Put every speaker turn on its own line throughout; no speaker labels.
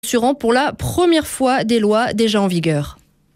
assurant pour la première fois des lois déjà en vigueur.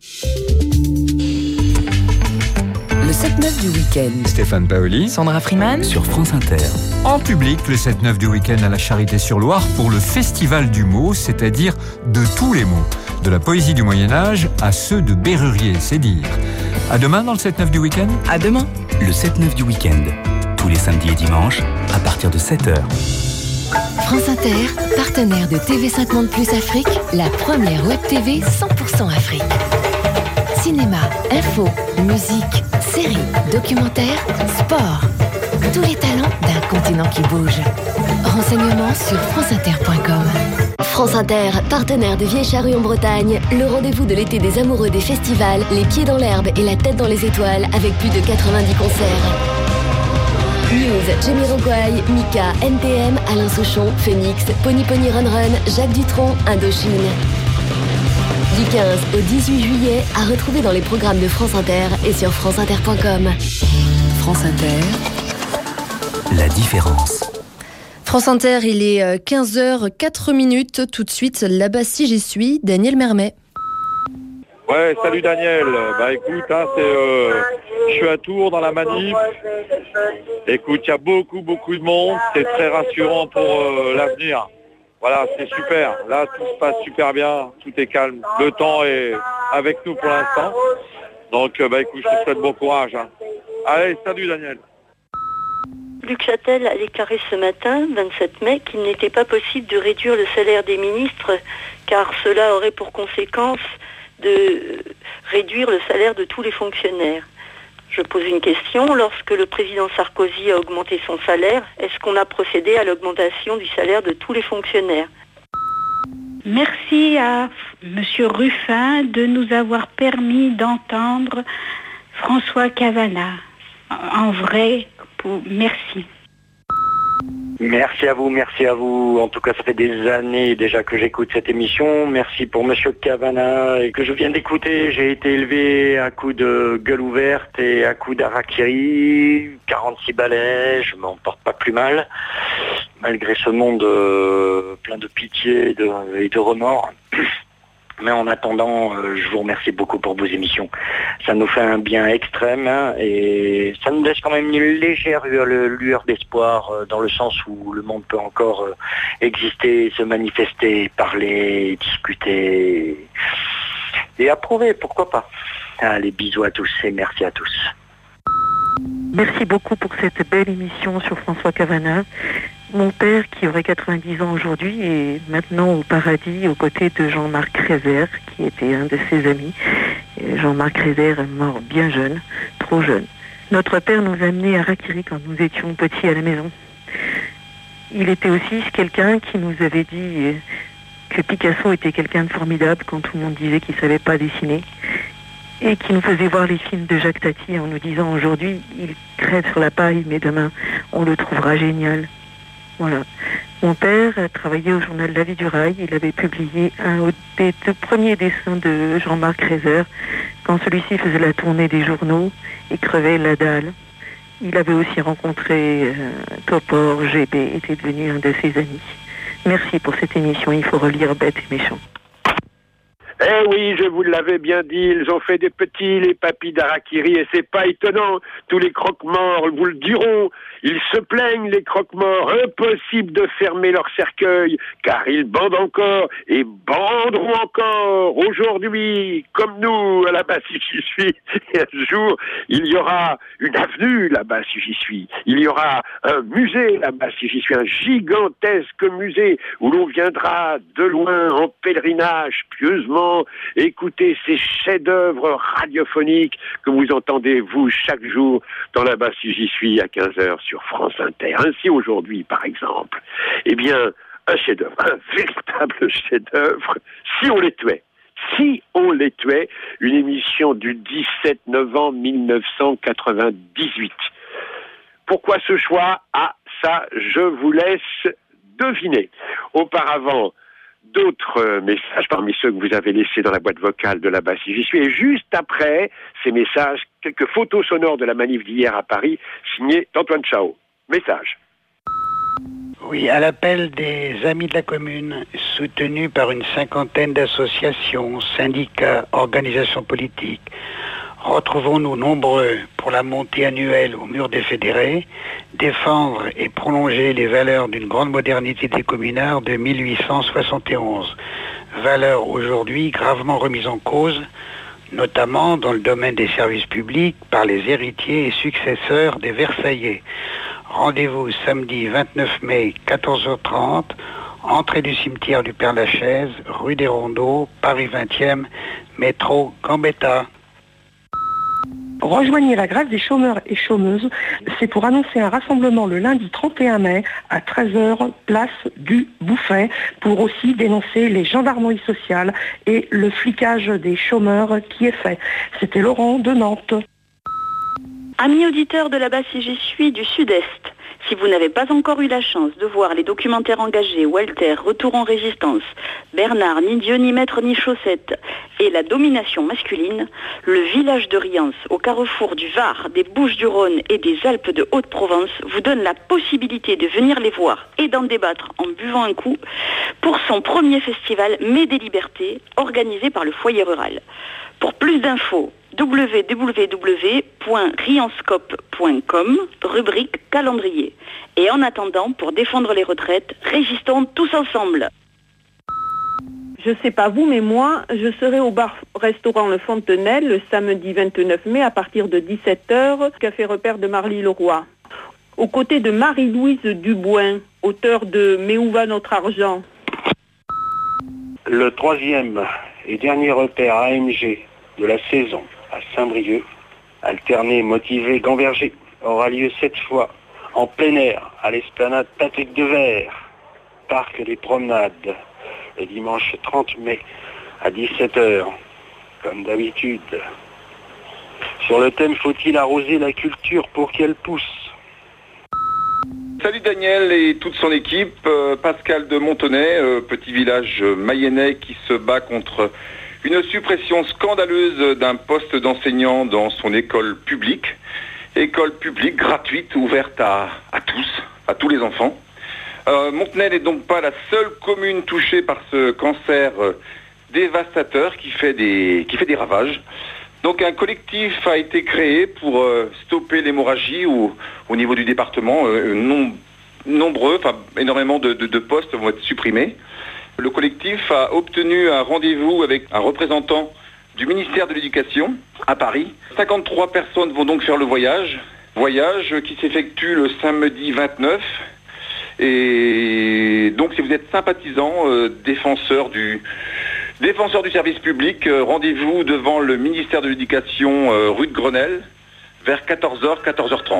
Le 7-9 du week-end.
Stéphane Paoli,
Sandra Freeman
sur France Inter.
en public le 7-9 du week-end à la Charité-sur-Loire pour le Festival du mot, c'est-à-dire de tous les mots. De la poésie du Moyen-Âge à ceux de Bérurier, c'est dire. À demain dans le 7-9 du week-end.
À demain.
Le 7-9 du week-end. Tous les samedis et dimanches, à partir de 7h.
France Inter, partenaire de TV5 Monde Plus Afrique, la première web TV 100% Afrique. Cinéma, info, musique, séries, documentaires, sport. Tous les talents d'un continent qui bouge. Renseignements sur franceinter.com.
France Inter, partenaire de Vieille Charrue en Bretagne, le rendez-vous de l'été des amoureux des festivals, les pieds dans l'herbe et la tête dans les étoiles avec plus de 90 concerts. News, Jamiroquai, Mika, NTM, Alain Souchon, Phoenix, Pony Pony Run Run, Jacques Dutronc, Indochine. Du 15 au 18 juillet, à retrouver dans les programmes de France Inter et sur franceinter.com.
France Inter.
La différence.
France Inter, il est 15h04. Tout de suite, là-bas si j'y suis, Daniel Mermet.
Ouais, salut Daniel. Bah écoute, je suis à Tours dans la manif. Écoute, il y a beaucoup de monde. C'est très rassurant pour l'avenir. Voilà, c'est super. Là, tout se passe super bien. Tout est calme. Le temps est avec nous pour l'instant. Donc, écoute, je te souhaite bon courage. Allez, salut Daniel.
Luc Châtel a déclaré ce matin, 27 mai, qu'il n'était pas possible de réduire le salaire des ministres car cela aurait pour conséquence de réduire le salaire de tous les fonctionnaires. Je pose une question. Lorsque le président Sarkozy a augmenté son salaire, est-ce qu'on a procédé à l'augmentation du salaire de tous les fonctionnaires ?
Merci à Monsieur Ruffin de nous avoir permis d'entendre François Cavana. En vrai, merci.
Merci à vous. En tout cas, ça fait des années déjà que j'écoute cette émission. Merci pour Monsieur Cavana et que je viens d'écouter. J'ai été élevé à coups de gueule ouverte et à coups d'harakiri, 46 balais, je m'en porte pas plus mal, malgré ce monde plein de pitié et de remords. Mais en attendant, je vous remercie beaucoup pour vos émissions. Ça nous fait un bien extrême et ça nous laisse quand même une légère lueur d'espoir dans le sens où le monde peut encore exister, se manifester, parler, discuter et approuver, pourquoi pas. Allez, bisous à tous et merci à tous.
Merci beaucoup pour cette belle émission sur François Cavana. Mon père, qui aurait 90 ans aujourd'hui, est maintenant au paradis aux côtés de Jean-Marc Rézère, qui était un de ses amis. Et Jean-Marc Rézère est mort bien jeune, trop jeune. Notre père nous a amenés à Harakiri quand nous étions petits à la maison. Il était aussi quelqu'un qui nous avait dit que Picasso était quelqu'un de formidable quand tout le monde disait qu'il ne savait pas dessiner. Et qui nous faisait voir les films de Jacques Tati en nous disant aujourd'hui, il crève sur la paille, mais demain, on le trouvera génial. Voilà. Mon père a travaillé au journal La Vie du Rail. Il avait publié un des deux premiers dessins de Jean-Marc Rézère quand celui-ci faisait la tournée des journaux et crevait la dalle. Il avait aussi rencontré Topor, GB, était devenu un de ses amis. Merci pour cette émission. Il faut relire Bête et Méchant.
Eh oui, je vous l'avais bien dit, ils ont fait des petits, les papis d'Harakiri, et c'est pas étonnant. Tous les croque-morts vous le diront. Ils se plaignent, les croque-morts, impossible de fermer leur cercueil, car ils bandent encore, et banderont encore. Aujourd'hui, comme nous, là-bas, si j'y suis, et un jour, il y aura une avenue, là-bas, si j'y suis. Il y aura un musée, là-bas, si j'y suis, un gigantesque musée, où l'on viendra de loin, en pèlerinage, pieusement, écoutez ces chefs-d'œuvre radiophoniques que vous entendez, vous, chaque jour, dans là-bas si j'y suis, à 15h sur France Inter. Ainsi, aujourd'hui, par exemple, eh bien, un chef-d'œuvre, un véritable chef-d'œuvre, si on les tuait. Si on les tuait, une émission du 17 novembre 1998. Pourquoi ce choix ? Ah, ça, je vous laisse deviner. Auparavant, d'autres messages parmi ceux que vous avez laissés dans la boîte vocale de là-bas si j'y suis. Et juste après ces messages, quelques photos sonores de la manif d'hier à Paris, signées d'Antoine Chao. Message.
Oui, à l'appel des Amis de la Commune, soutenus par une cinquantaine d'associations, syndicats, organisations politiques, retrouvons-nous nombreux pour la montée annuelle au mur des fédérés, défendre et prolonger les valeurs d'une grande modernité des communards de 1871. Valeurs aujourd'hui gravement remises en cause, notamment dans le domaine des services publics par les héritiers et successeurs des Versaillais. Rendez-vous samedi 29 mai, 14h30, entrée du cimetière du Père-Lachaise, rue des Rondeaux, Paris 20e, métro Gambetta.
Rejoignez la grève des chômeurs et chômeuses. C'est pour annoncer un rassemblement le lundi 31 mai à 13h, place du Bouffet, pour aussi dénoncer les gendarmeries sociales et le flicage des chômeurs qui est fait. C'était Laurent de Nantes.
Amis auditeurs de là-bas si j'y suis du Sud-Est, si vous n'avez pas encore eu la chance de voir les documentaires engagés Walter, Retour en résistance, Bernard, ni Dieu, ni maître, ni chaussette et la domination masculine, le village de Riance, au carrefour du Var, des Bouches-du-Rhône et des Alpes de Haute-Provence, vous donne la possibilité de venir les voir et d'en débattre en buvant un coup pour son premier festival Mai des Libertés, organisé par le Foyer Rural. Pour plus d'infos, www.rianscope.com, rubrique calendrier. Et en attendant, pour défendre les retraites, résistons tous ensemble.
Je sais pas vous, mais moi, je serai au bar-restaurant Le Fontenelle le samedi 29 mai à partir de 17h, café repère de Marly-le-Roi. Aux côtés de Marie-Louise Duboin, auteure de Mais où va notre argent?
Le troisième et dernier repère AMG de la saison à Saint-Brieuc, alterné, motivé, Gamberger, aura lieu cette fois en plein air à l'esplanade Patrick Devers, parc des Promenades, le dimanche 30 mai à 17h, comme d'habitude. Sur le thème « Faut-il arroser la culture pour qu'elle pousse ?»
Salut Daniel et toute son équipe. Pascal de Montenay, petit village mayennais qui se bat contre une suppression scandaleuse d'un poste d'enseignant dans son école publique gratuite, ouverte à tous les enfants. Montenay n'est donc pas la seule commune touchée par ce cancer dévastateur qui fait des ravages. Donc un collectif a été créé pour stopper l'hémorragie au niveau du département. Énormément de postes vont être supprimés. Le collectif a obtenu un rendez-vous avec un représentant du ministère de l'Éducation à Paris. 53 personnes vont donc faire le voyage qui s'effectue le samedi 29. Et donc si vous êtes sympathisant, défenseur du service public, rendez-vous devant le ministère de l'Éducation rue de Grenelle vers 14h, 14h30.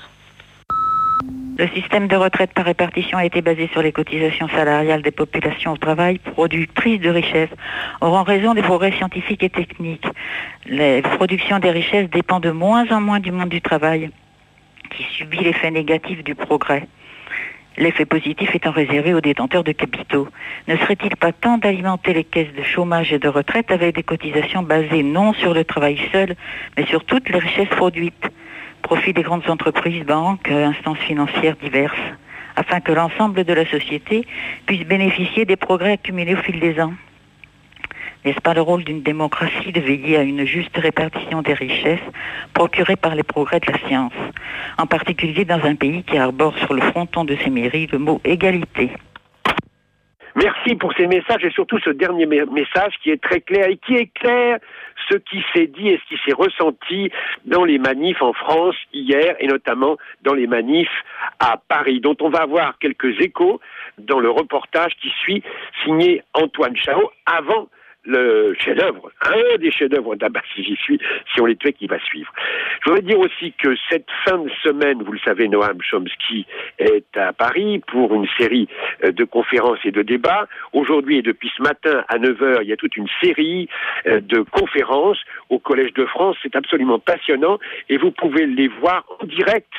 Le système de retraite par répartition a été basé sur les cotisations salariales des populations au travail productrices de richesses. Or, en raison des progrès scientifiques et techniques, la production des richesses dépend de moins en moins du monde du travail, qui subit l'effet négatif du progrès. L'effet positif étant réservé aux détenteurs de capitaux. Ne serait-il pas temps d'alimenter les caisses de chômage et de retraite avec des cotisations basées non sur le travail seul, mais sur toutes les richesses produites, profit des grandes entreprises, banques, instances financières diverses, afin que l'ensemble de la société puisse bénéficier des progrès accumulés au fil des ans? N'est-ce pas le rôle d'une démocratie de veiller à une juste répartition des richesses procurées par les progrès de la science, en particulier dans un pays qui arbore sur le fronton de ses mairies le mot égalité?
Merci pour ces messages et surtout ce dernier message qui est très clair et qui éclaire ce qui s'est dit et ce qui s'est ressenti dans les manifs en France hier et notamment dans les manifs à Paris, dont on va avoir quelques échos dans le reportage qui suit, signé Antoine Chao, avant le chef-d'œuvre, un des chefs-d'œuvre d'Abba si j'y suis, si on les tuait, qui va suivre. Je voudrais dire aussi que cette fin de semaine, vous le savez, Noam Chomsky est à Paris pour une série de conférences et de débats. Aujourd'hui et depuis ce matin à 9h, il y a toute une série de conférences au Collège de France. C'est absolument passionnant et vous pouvez les voir en direct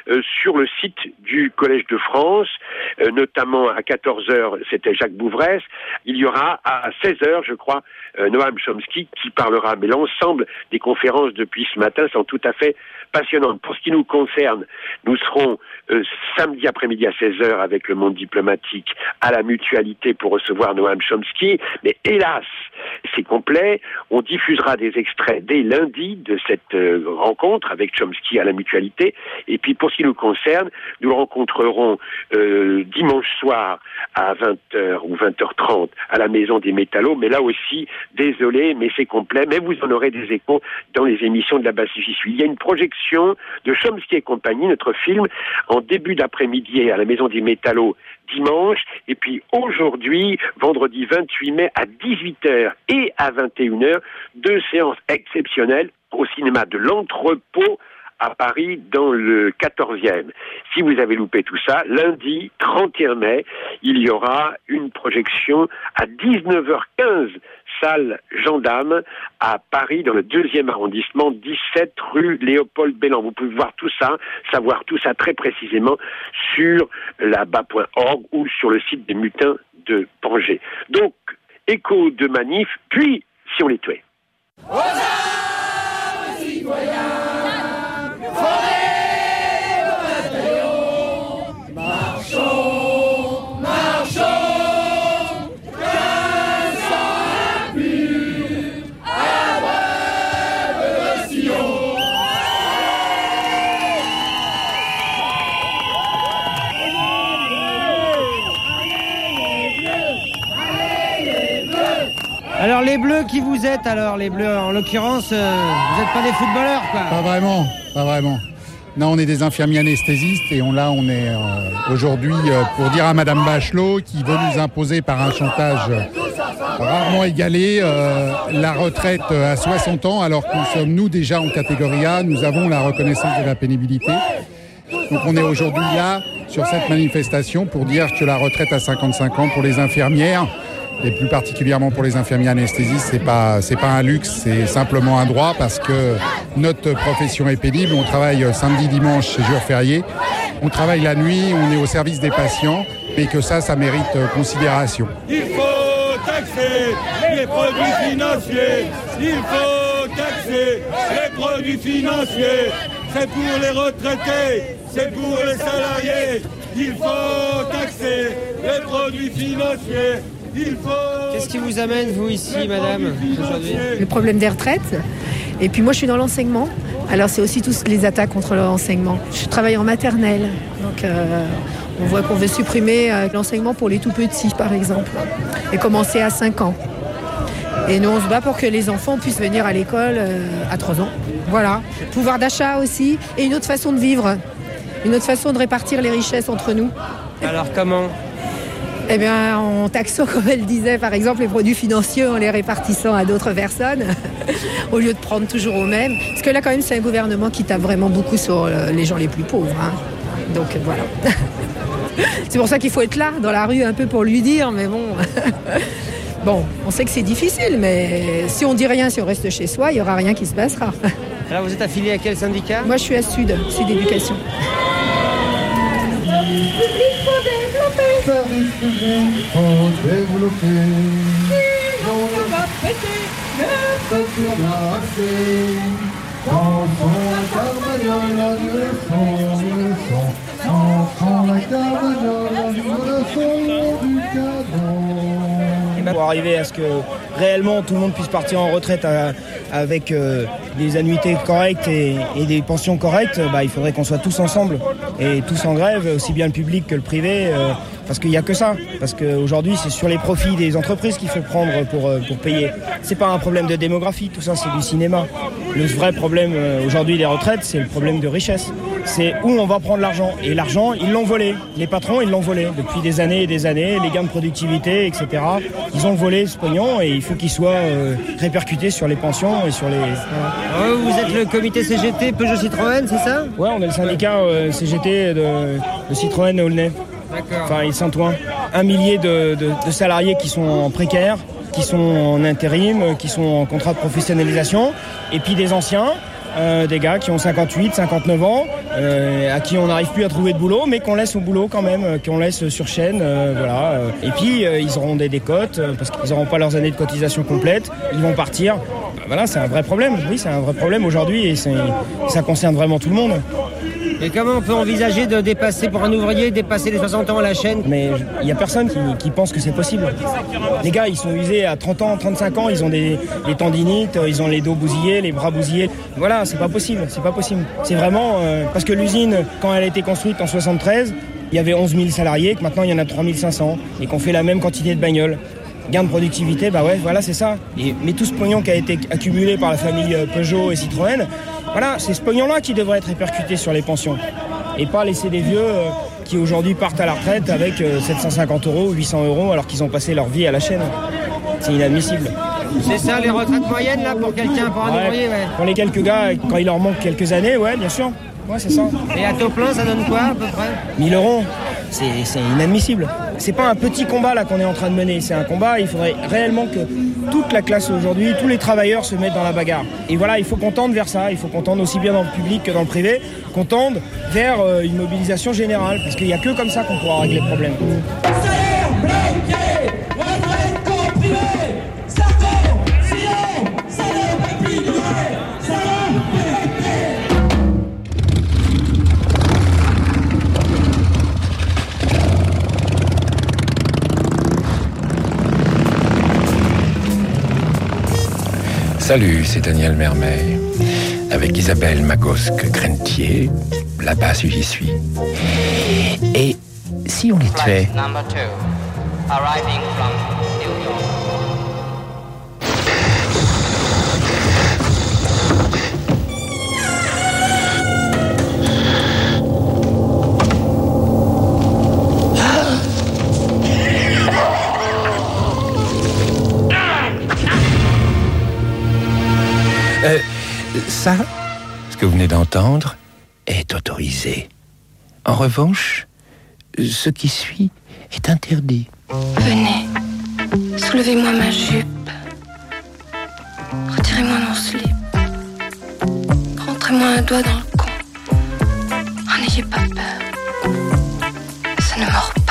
sur le site du Collège de France, notamment à 14h, c'était Jacques Bouvresse. Il y aura à 16h, je crois, Noam Chomsky qui parlera. Mais l'ensemble des conférences depuis ce matin sont tout à fait passionnantes. Pour ce qui nous concerne, nous serons samedi après-midi à 16h avec le monde diplomatique à la Mutualité pour recevoir Noam Chomsky. Mais hélas, c'est complet. On diffusera des extraits dès lundi de cette rencontre avec Chomsky à la Mutualité. Et puis pour ce qui nous concerne, nous le rencontrerons dimanche soir à 20h ou 20h30 à la Maison des Métallos. Mais là aussi, désolé, mais c'est complet. Mais vous en aurez des échos dans les émissions de la Bastille J'y suis. Il y a une projection de Chomsky et compagnie, notre film, en début d'après-midi à la Maison des Métallos dimanche, et puis aujourd'hui, vendredi 28 mai à 18h et à 21h, 2 séances exceptionnelles au cinéma de l'Entrepôt à Paris dans le 14e. Si vous avez loupé tout ça, lundi 31 mai, il y aura une projection à 19h15, salle Gendarme à Paris dans le 2e arrondissement, 17 rue Léopold Bellan. Vous pouvez voir tout ça, savoir tout ça très précisément sur là-bas.org ou sur le site des Mutins de Pangée. Donc, écho de manif, puis si on les tuait.
Alors les Bleus, qui vous êtes alors? Les Bleus, en l'occurrence, vous n'êtes pas des footballeurs, quoi.
Pas vraiment. Non, on est des infirmiers anesthésistes et on est aujourd'hui pour dire à Madame Bachelot qui veut nous imposer par un chantage rarement égalé la retraite à 60 ans alors que nous sommes nous déjà en catégorie A, nous avons la reconnaissance de la pénibilité. Donc on est aujourd'hui là sur cette manifestation pour dire que la retraite à 55 ans pour les infirmières, et plus particulièrement pour les infirmiers anesthésistes, c'est pas un luxe, c'est simplement un droit parce que notre profession est pénible. On travaille samedi, dimanche, c'est jour férié. On travaille la nuit, on est au service des patients et que ça mérite considération.
Il faut taxer les produits financiers. Il faut taxer les produits financiers. C'est pour les retraités, c'est pour les salariés. Il faut taxer les produits financiers.
Qu'est-ce qui vous amène, vous, ici, madame, aujourd'hui?
Le problème des retraites. Et puis moi, je suis dans l'enseignement. Alors, c'est aussi toutes les attaques contre l'enseignement. Je travaille en maternelle. Donc, on voit qu'on veut supprimer l'enseignement pour les tout-petits, par exemple. Et commencer à 5 ans. Et nous, on se bat pour que les enfants puissent venir à l'école à 3 ans. Voilà. Pouvoir d'achat aussi. Et une autre façon de vivre. Une autre façon de répartir les richesses entre nous.
Alors, comment ?
Eh bien, en taxant, comme elle disait, par exemple, les produits financiers, en les répartissant à d'autres personnes, au lieu de prendre toujours aux mêmes. Parce que là, quand même, c'est un gouvernement qui tape vraiment beaucoup sur les gens les plus pauvres. Hein. Donc, voilà. C'est pour ça qu'il faut être là, dans la rue, un peu pour lui dire, mais bon... Bon, on sait que c'est difficile, mais si on dit rien, si on reste chez soi, il n'y aura rien qui se passera.
Alors, vous êtes affilié à quel syndicat?
Moi, je suis à Sud d'éducation.
Pour arriver à ce que réellement tout le monde puisse partir en retraite avec des annuités correctes et des pensions correctes, il faudrait qu'on soit tous ensemble et tous en grève, aussi bien le public que le privé, parce qu'il n'y a que ça. Parce qu'aujourd'hui, c'est sur les profits des entreprises qu'il faut prendre pour payer. C'est pas un problème de démographie, tout ça, c'est du cinéma. Le vrai problème aujourd'hui des retraites, c'est le problème de richesse. C'est où on va prendre l'argent. Et l'argent, ils l'ont volé. Les patrons, ils l'ont volé depuis des années et des années. Les gains de productivité, etc. Ils ont volé ce pognon et il faut qu'il soit répercuté sur les pensions et sur les...
Voilà. Vous êtes le comité CGT Peugeot Citroën, c'est ça?
Ouais, on est le syndicat CGT de Citroën et Aulnay.
D'accord.
Enfin, et Saint-Ouen. 1 millier de salariés qui sont en précaire, qui sont en intérim, qui sont en contrat de professionnalisation, et puis des anciens des gars qui ont 58, 59 ans, à qui on n'arrive plus à trouver de boulot, mais qu'on laisse au boulot quand même, qu'on laisse sur chaîne, voilà. Et puis ils auront des décotes, parce qu'ils n'auront pas leurs années de cotisation complètes, ils vont partir. Voilà, c'est un vrai problème, oui, c'est un vrai problème aujourd'hui, et ça concerne vraiment tout le monde.
Et comment on peut envisager de dépasser, pour un ouvrier, dépasser les 60 ans à la chaîne?
Mais il n'y a personne qui pense que c'est possible. Les gars, ils sont usés à 30 ans, 35 ans, ils ont des tendinites, ils ont les dos bousillés, les bras bousillés. Voilà, c'est pas possible, c'est pas possible. C'est vraiment... parce que l'usine, quand elle a été construite en 73, il y avait 11 000 salariés, que maintenant il y en a 3 500, et qu'on fait la même quantité de bagnoles. Gain de productivité, bah ouais, voilà, c'est ça. Mais tout ce pognon qui a été accumulé par la famille Peugeot et Citroën, voilà, c'est ce pognon-là qui devrait être répercuté sur les pensions. Et pas laisser des vieux qui aujourd'hui partent à la retraite avec 750 €, 800 € alors qu'ils ont passé leur vie à la chaîne. C'est inadmissible.
C'est ça, les retraites moyennes, là, pour quelqu'un, pour un ouvrier, ouais.
Pour les quelques gars, quand il leur manque quelques années, ouais, bien sûr. Ouais, c'est ça.
Et à taux plein, ça donne quoi, à peu près?
1 000 €. C'est inadmissible. C'est pas un petit combat là qu'on est en train de mener, c'est un combat, il faudrait réellement que toute la classe aujourd'hui, tous les travailleurs se mettent dans la bagarre. Et voilà, il faut qu'on tende vers ça, il faut qu'on tende aussi bien dans le public que dans le privé, qu'on tende vers une mobilisation générale, parce qu'il n'y a que comme ça qu'on pourra régler le problème.
Salut, c'est Daniel Mermet, avec Isabelle Magosque-Grentier, là-bas si j'y suis. Et si on était... Ça, ce que vous venez d'entendre, est autorisé. En revanche, ce qui suit est interdit.
Venez, soulevez-moi ma jupe. Retirez-moi mon slip. Rentrez-moi un doigt dans le con. Oh, n'ayez pas peur. Ça ne mord pas.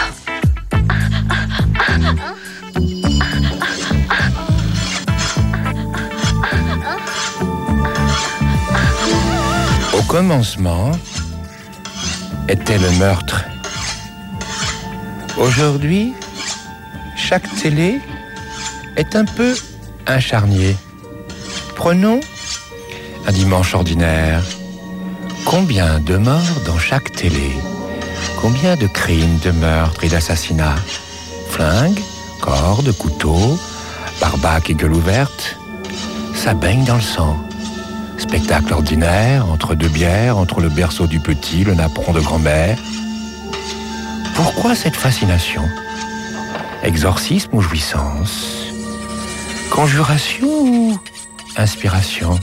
Au commencement était le meurtre. Aujourd'hui, chaque télé est un peu un charnier. Prenons un dimanche ordinaire. Combien de morts dans chaque télé? Combien de crimes, de meurtres et d'assassinats? Flingues, cordes, couteaux, barbaques et gueules ouvertes. Ça baigne dans le sang. Spectacle ordinaire, entre deux bières, entre le berceau du petit, le napperon de grand-mère. Pourquoi cette fascination? Exorcisme ou jouissance? Conjuration ou inspiration?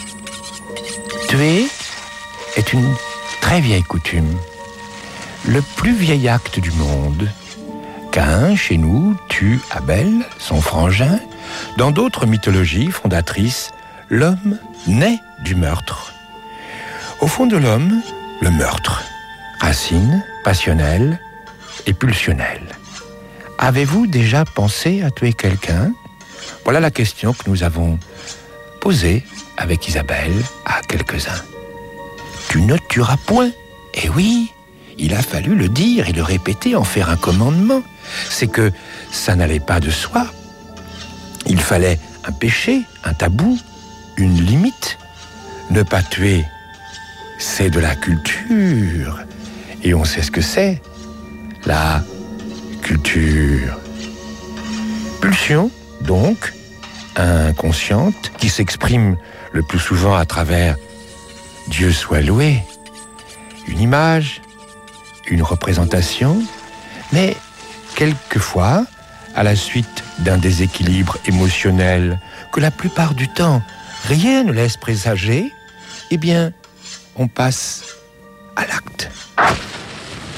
Tuer est une très vieille coutume. Le plus vieil acte du monde. Caïn, chez nous, tue Abel, son frangin. Dans d'autres mythologies fondatrices, l'homme naît du meurtre. Au fond de l'homme, le meurtre. Racine, passionnelle et pulsionnelle. Avez-vous déjà pensé à tuer quelqu'un? Voilà la question que nous avons posée avec Isabelle à quelques-uns. Tu ne tueras point. Eh oui, il a fallu le dire et le répéter, en faire un commandement. C'est que ça n'allait pas de soi. Il fallait un péché, un tabou, une limite. Ne pas tuer, c'est de la culture. Et on sait ce que c'est, la culture. Pulsion, donc, inconsciente, qui s'exprime le plus souvent à travers Dieu soit loué, une image, une représentation, mais quelquefois, à la suite d'un déséquilibre émotionnel que la plupart du temps, rien ne laisse présager, eh bien, on passe à l'acte.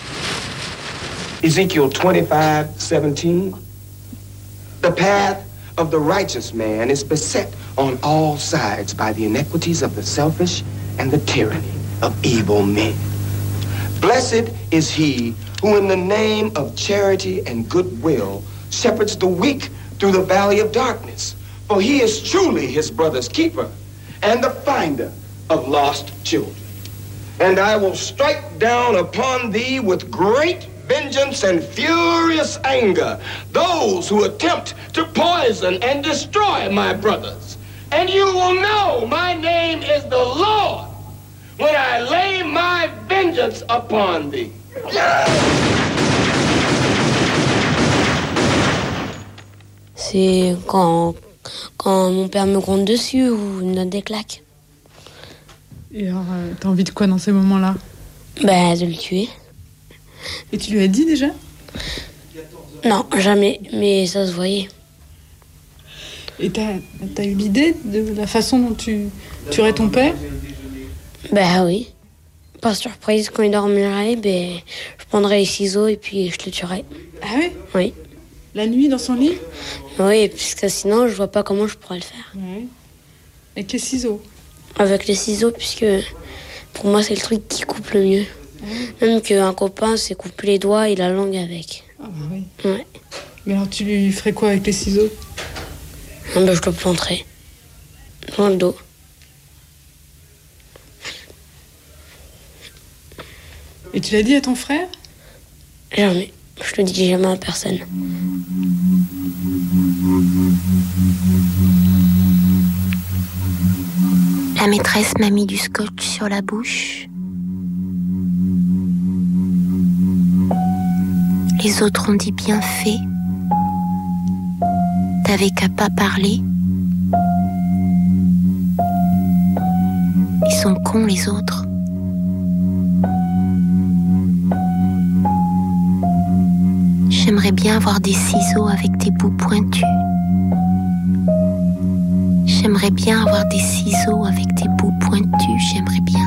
Ezekiel 25:17. The path
of the righteous man is beset on all sides by the inequities of the selfish and the tyranny of evil men. Blessed is he who in the name of charity and goodwill shepherds the weak through the valley of darkness, for he is truly his brother's keeper and the finder of lost children. And I will strike down upon thee with great vengeance and furious anger those who attempt to poison and destroy my brothers. And you will know my name is the Lord when I lay my vengeance upon thee.
C'est quand mon père me gronde dessus ou me donne des claques.
Et alors, t'as envie de quoi dans ces moments-là?
Bah, de le tuer.
Et tu lui as dit déjà?
Non, jamais, mais ça se voyait.
Et t'as eu l'idée de la façon dont tu tuerais ton père?
Bah oui. Par surprise, quand il dormirait, je prendrais les ciseaux et puis je le tuerais.
Ah oui?
Oui.
La nuit, dans son lit?
Oui, puisque sinon, je vois pas comment je pourrais le faire.
Ouais. Avec les ciseaux?
Avec les ciseaux, puisque pour moi, c'est le truc qui coupe le mieux. Même qu'un copain s'est coupé les doigts et la langue avec.
Ah bah oui.
Ouais.
Mais alors tu lui ferais quoi avec les ciseaux?
Je le planterais dans le dos.
Et tu l'as dit à ton frère?
Jamais. Je le dis jamais à personne.
La maîtresse m'a mis du scotch sur la bouche. Les autres ont dit bien fait. T'avais qu'à pas parler. Ils sont cons les autres. J'aimerais bien avoir des ciseaux avec des bouts pointus. J'aimerais bien avoir des ciseaux avec des bouts pointus. J'aimerais bien.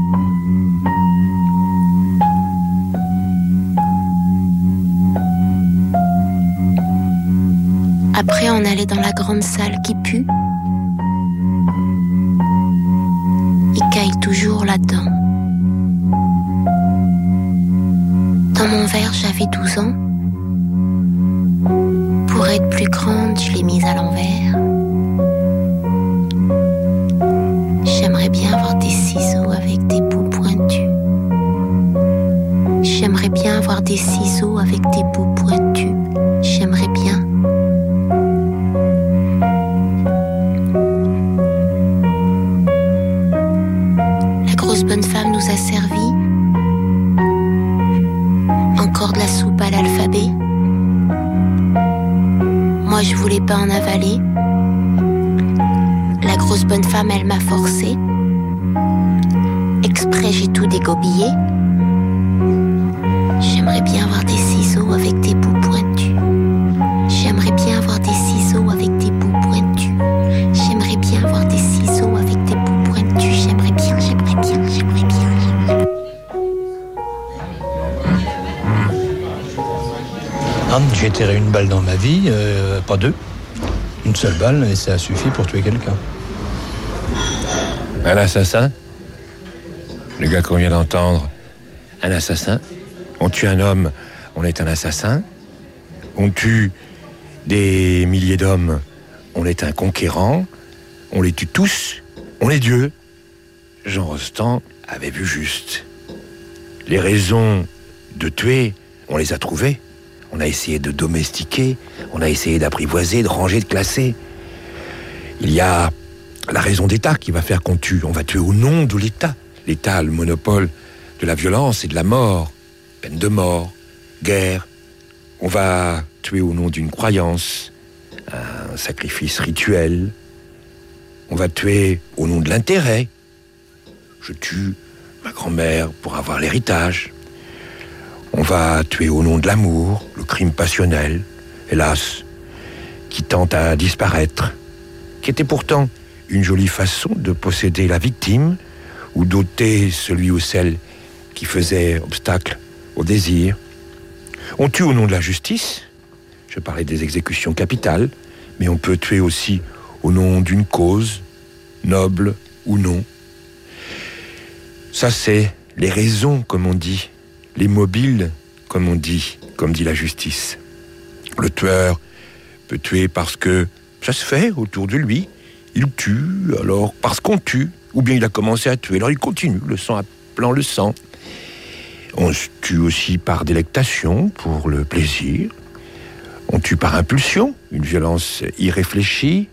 Après, on allait dans la grande salle qui pue. Il caille toujours là-dedans. Dans mon verre, j'avais 12 ans. Pour être plus grande, je l'ai mise à l'envers. J'aimerais bien avoir des ciseaux avec des bouts pointus. J'aimerais bien avoir des ciseaux avec des bouts pointus. J'aimerais bien. La grosse bonne femme nous a servi encore de la soupe à l'alphabet. Moi, je voulais pas en avaler. La grosse bonne femme, elle m'a forcé. Exprès, j'ai tout dégobillé. J'aimerais bien avoir des ciseaux avec des bouts pointus. J'aimerais bien avoir des ciseaux avec des bouts pointus. J'aimerais bien avoir des ciseaux avec des bouts pointus. J'aimerais bien, j'aimerais bien, j'aimerais bien.
J'ai tiré une balle dans ma vie, pas deux. Une seule balle, et ça a suffi pour tuer quelqu'un. Un assassin, le gars qu'on vient d'entendre, un assassin. On tue un homme, on est un assassin. On tue des milliers d'hommes, on est un conquérant. On les tue tous, on est Dieu. Jean Rostand avait vu juste. Les raisons de tuer, on les a trouvées. On a essayé de domestiquer, on a essayé d'apprivoiser, de ranger, de classer. Il y a la raison d'État qui va faire qu'on tue. On va tuer au nom de l'État. L'État a le monopole de la violence et de la mort. Peine de mort, guerre. On va tuer au nom d'une croyance, un sacrifice rituel. On va tuer au nom de l'intérêt. Je tue ma grand-mère pour avoir l'héritage. On va tuer au nom de l'amour, le crime passionnel, hélas, qui tente à disparaître, qui était pourtant une jolie façon de posséder la victime ou d'ôter celui ou celle qui faisait obstacle au désir. On tue au nom de la justice, je parlais des exécutions capitales, mais on peut tuer aussi au nom d'une cause, noble ou non. Ça, c'est les raisons, comme on dit, les mobiles, comme on dit, comme dit la justice. Le tueur peut tuer parce que ça se fait autour de lui. Il tue, alors parce qu'on tue, ou bien il a commencé à tuer, alors il continue, le sang appelant le sang. On se tue aussi par délectation, pour le plaisir. On tue par impulsion, une violence irréfléchie.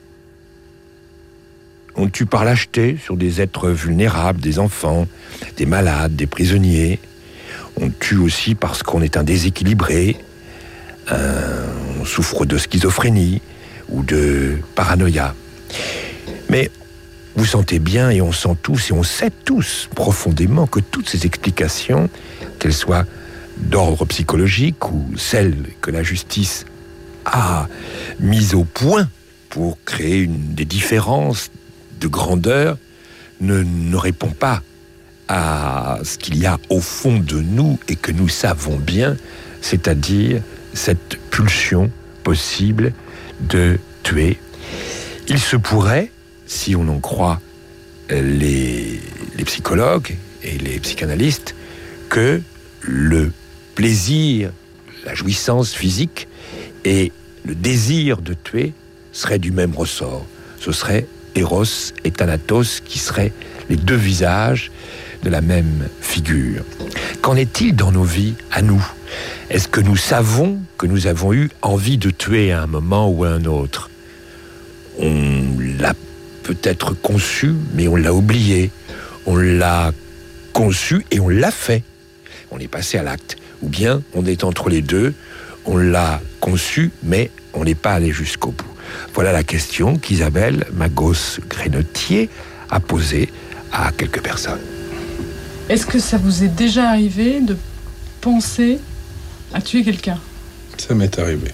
On tue par lâcheté sur des êtres vulnérables, des enfants, des malades, des prisonniers. On tue aussi parce qu'on est un déséquilibré, on souffre de schizophrénie ou de paranoïa. Mais vous sentez bien, et on sent tous, et on sait tous profondément que toutes ces explications, qu'elles soient d'ordre psychologique ou celles que la justice a mises au point pour créer des différences de grandeur, ne répond pas à ce qu'il y a au fond de nous et que nous savons bien, c'est-à-dire cette pulsion possible de tuer. Il se pourrait, si on en croit les psychologues et les psychanalystes, que le plaisir, la jouissance physique et le désir de tuer seraient du même ressort. Ce serait Eros et Thanatos qui seraient les deux visages de la même figure. Qu'en est-il dans nos vies, à nous ? Est-ce que nous savons que nous avons eu envie de tuer à un moment ou à un autre ? On l'a peut-être conçu, mais on l'a oublié. On l'a conçu et on l'a fait. On est passé à l'acte. Ou bien on est entre les deux, on l'a conçu, mais on n'est pas allé jusqu'au bout. Voilà la question qu'Isabelle Magos-Grenotier a posée à quelques personnes.
Est-ce que ça vous est déjà arrivé de penser à tuer quelqu'un ?
Ça m'est arrivé.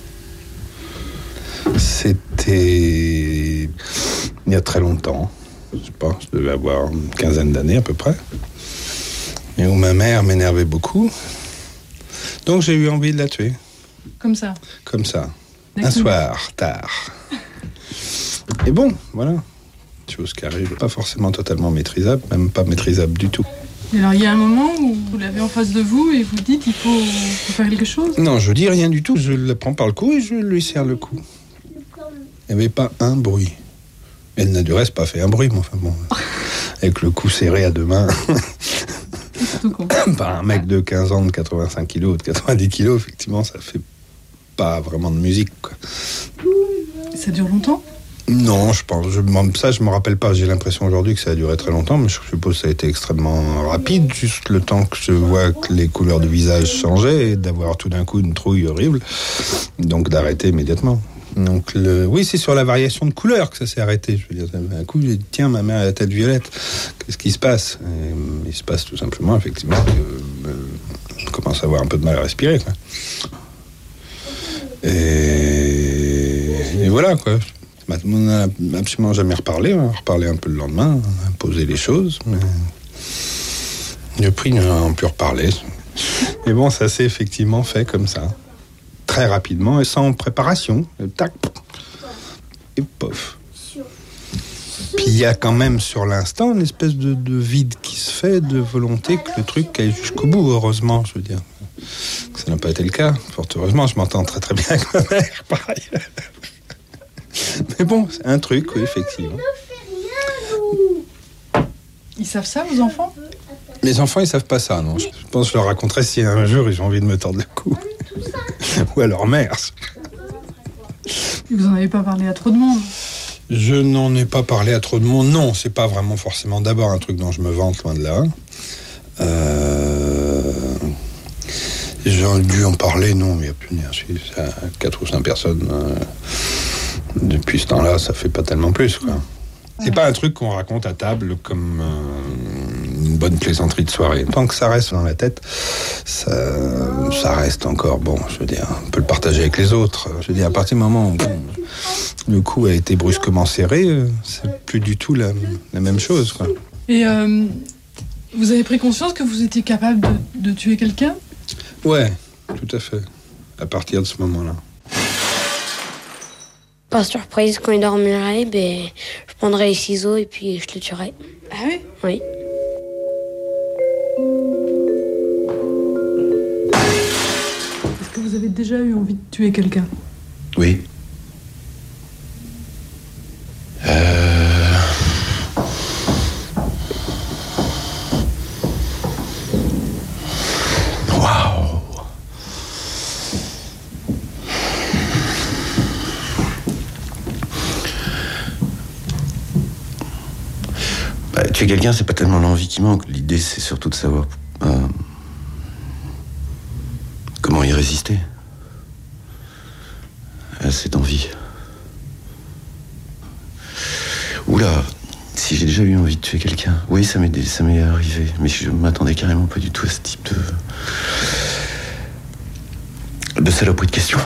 C'était il y a très longtemps. Je sais pas, je devais avoir une quinzaine d'années à peu près. Et où ma mère m'énervait beaucoup. Donc j'ai eu envie de la tuer.
Comme ça ?
Comme ça. Un soir, tard. Et bon, voilà. Chose qui arrive pas forcément totalement maîtrisable, même pas maîtrisable du tout.
Et alors il y a un moment où vous l'avez en face de vous et vous dites il faut faire quelque chose ?
Non, je dis rien du tout. Je la prends par le cou et je lui serre le cou. Il n'y avait pas un bruit. Elle n'a du reste pas fait un bruit, mais enfin bon. Avec le cou serré à deux mains. Par un mec de 15 ans, de 85 kilos, de 90 kilos, effectivement, ça fait pas vraiment de musique, quoi.
Ça dure longtemps ?
Non, je pense. Je me rappelle pas. J'ai l'impression aujourd'hui que ça a duré très longtemps, mais je suppose que ça a été extrêmement rapide, juste le temps que je vois que les couleurs du visage changeaient et d'avoir tout d'un coup une trouille horrible. Donc d'arrêter immédiatement. Donc oui, c'est sur la variation de couleur que ça s'est arrêté. Je veux dire, un coup, j'ai dit, tiens, ma mère a la tête violette. Qu'est-ce qui se passe ? Et il se passe tout simplement, effectivement, que je commence à avoir un peu de mal à respirer, quoi. Et voilà, quoi. On n'a absolument jamais reparlé. On a reparlé un peu le lendemain, on a posé les choses. Mais depuis, nous n'avons plus reparlé. Mais bon, ça s'est effectivement fait comme ça. Très rapidement et sans préparation. Et tac. Et pof. Puis il y a quand même sur l'instant une espèce de vide qui se fait, de volonté que le truc aille jusqu'au bout, heureusement, je veux dire. Ça n'a pas été le cas. Fort heureusement, je m'entends très très bien avec ma mère, pareil. Mais bon, c'est un truc, oui, effectivement.
Ils savent ça, vos enfants ?
Les enfants, ils savent pas ça, non. Je pense que je leur raconterai si un jour ils ont envie de me tordre le cou. Ou à leur mère.
Vous n'en avez pas parlé à trop de monde ?
Je n'en ai pas parlé à trop de monde. Non, c'est pas vraiment forcément d'abord un truc dont je me vante, loin de là. J'ai dû en parler, non, il n'y a plus à 4 ou 5 personnes. Depuis ce temps-là, ça fait pas tellement plus, quoi. C'est pas un truc qu'on raconte à table comme une bonne plaisanterie de soirée. Tant que ça reste dans la tête, ça reste encore, bon, je veux dire, on peut le partager avec les autres. Je veux dire, à partir du moment où le coup a été brusquement serré, c'est plus du tout la même chose, quoi.
Et vous avez pris conscience que vous étiez capable de tuer quelqu'un ?
Ouais, tout à fait. À partir de ce moment-là.
Par surprise, quand il dormirait, je prendrais les ciseaux et puis je le tuerais.
Ah oui?
Oui.
Est-ce que vous avez déjà eu envie de tuer quelqu'un?
Oui. Waouh. Tuer quelqu'un, c'est pas tellement l'envie qui manque. L'idée, c'est surtout de savoir comment y résister à cette envie. Oula, si j'ai déjà eu envie de tuer quelqu'un. Oui, ça m'est arrivé, mais je m'attendais carrément pas du tout à ce type de saloperie de questions.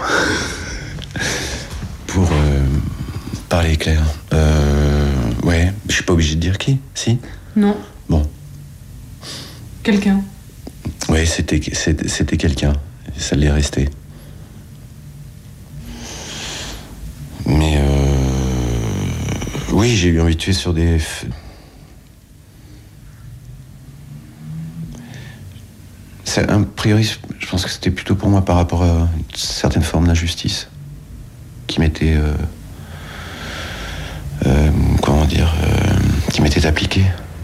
Pour parler clair. Ouais, je suis pas obligé de dire qui, si?
Non.
Bon.
Quelqu'un.
Oui, c'était quelqu'un. Ça l'est resté. Mais oui, j'ai eu envie de tuer sur des... A priori, je pense que c'était plutôt pour moi par rapport à une certaine forme d'injustice qui m'était... comment dire, qui m'était appliqué.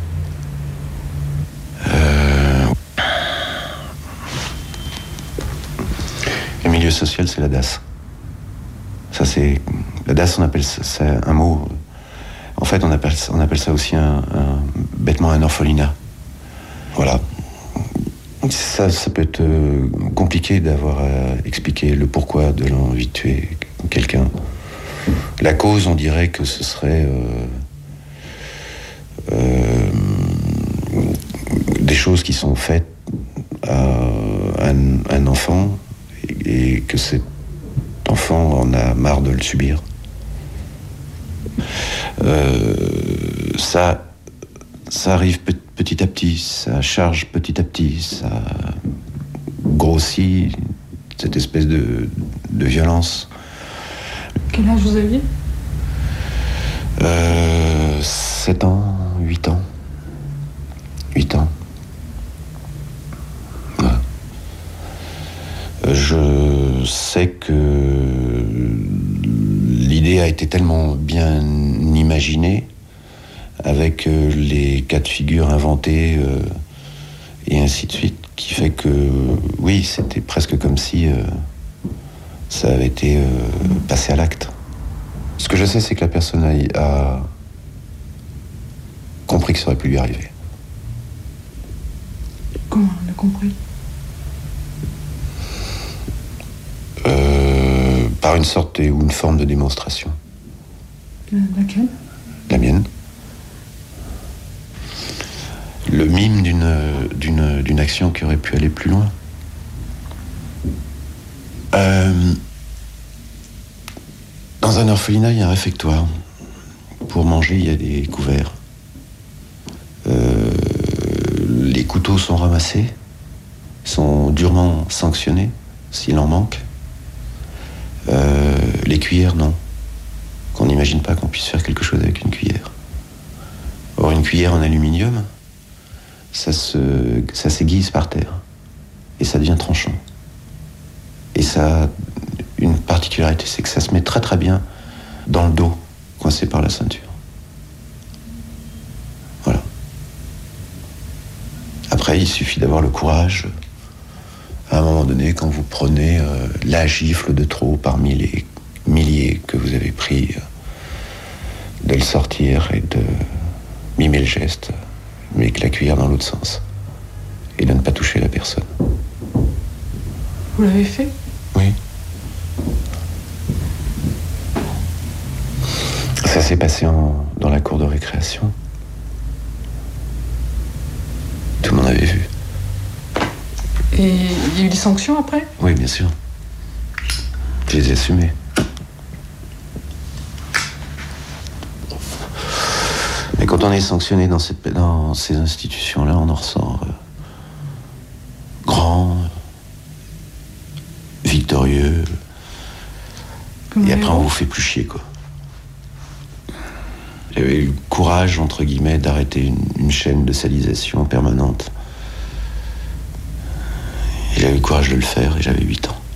Le milieu social, c'est la DAS. Ça, c'est la DAS. On appelle ça un mot. En fait, on appelle ça aussi bêtement un orphelinat. Voilà. Ça peut être compliqué d'avoir à expliquer le pourquoi de l'envie de tuer quelqu'un. La cause, on dirait que ce serait des choses qui sont faites à un enfant et que cet enfant en a marre de le subir. Ça arrive petit à petit, ça charge petit à petit, ça grossit cette espèce de violence.
Quel âge vous aviez?
7 ans, 8 ans. 8 ans. Voilà. Je sais que l'idée a été tellement bien imaginée, avec les cas de figure inventés et ainsi de suite, qui fait que, oui, c'était presque comme si ça avait été passé à l'acte. Ce que je sais, c'est que la personne a compris que ça aurait pu lui arriver.
Comment elle a compris?
Par une sorte ou une forme de démonstration.
Laquelle?
La mienne. Le mime d'une action qui aurait pu aller plus loin. Dans un orphelinat, il y a un réfectoire. Pour manger, il y a des couverts. Les couteaux sont ramassés, sont durement sanctionnés, s'il en manque. Les cuillères, non. Qu'on n'imagine pas qu'on puisse faire quelque chose avec une cuillère. Or, une cuillère en aluminium, ça s'aiguise par terre. Et ça devient tranchant. Et ça a une particularité, c'est que ça se met très très bien dans le dos, coincé par la ceinture. Voilà. Après, il suffit d'avoir le courage, à un moment donné, quand vous prenez la gifle de trop parmi les milliers que vous avez pris, de le sortir et de mimer le geste, mais avec la cuillère dans l'autre sens, et de ne pas toucher la personne.
Vous l'avez fait?
Oui. Ça s'est passé dans la cour de récréation. Tout le monde avait vu.
Et il y a eu des sanctions après?
Oui, bien sûr. Je les ai assumées. Mais quand on est sanctionné dans ces institutions-là, on en ressort grand, victorieux, Et après, on vous fait plus chier, quoi. J'avais eu le courage, entre guillemets, d'arrêter une chaîne de salisation permanente. Et j'avais eu le courage de le faire, et j'avais 8 ans.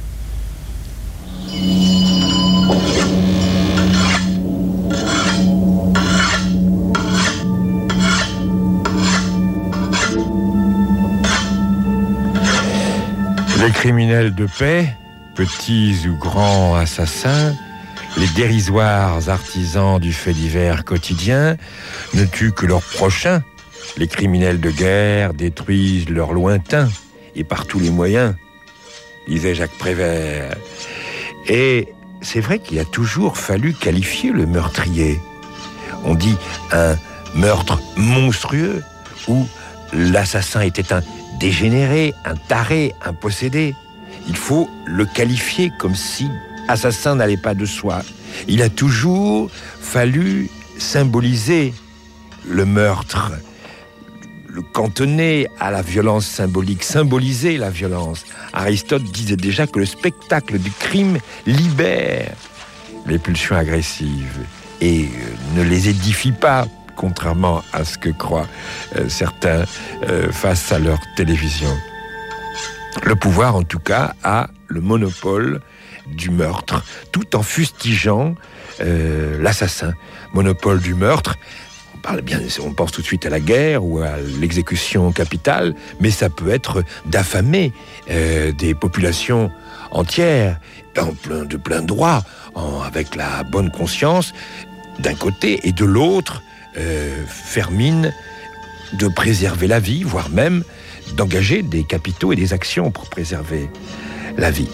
Les criminels de paix, petits ou grands assassins, les dérisoires artisans du fait divers quotidien ne tuent que leurs prochains. Les criminels de guerre détruisent leurs lointains, et par tous les moyens, disait Jacques Prévert. Et c'est vrai qu'il a toujours fallu qualifier le meurtrier. On dit un meurtre monstrueux, où l'assassin était un dégénéré, un taré, un possédé. Il faut le qualifier comme si assassin n'allait pas de soi. Il a toujours fallu symboliser le meurtre, le cantonner à la violence symbolique, symboliser la violence. Aristote disait déjà que le spectacle du crime libère les pulsions agressives et ne les édifie pas, contrairement à ce que croient certains face à leur télévision. Le pouvoir, en tout cas, a le monopole du meurtre, tout en fustigeant l'assassin. Monopole du meurtre, on pense tout de suite à la guerre ou à l'exécution capitale, mais ça peut être d'affamer des populations entières, de plein droit, avec la bonne conscience, d'un côté, et de l'autre, faire mine de préserver la vie, voire même d'engager des capitaux et des actions pour préserver la vie.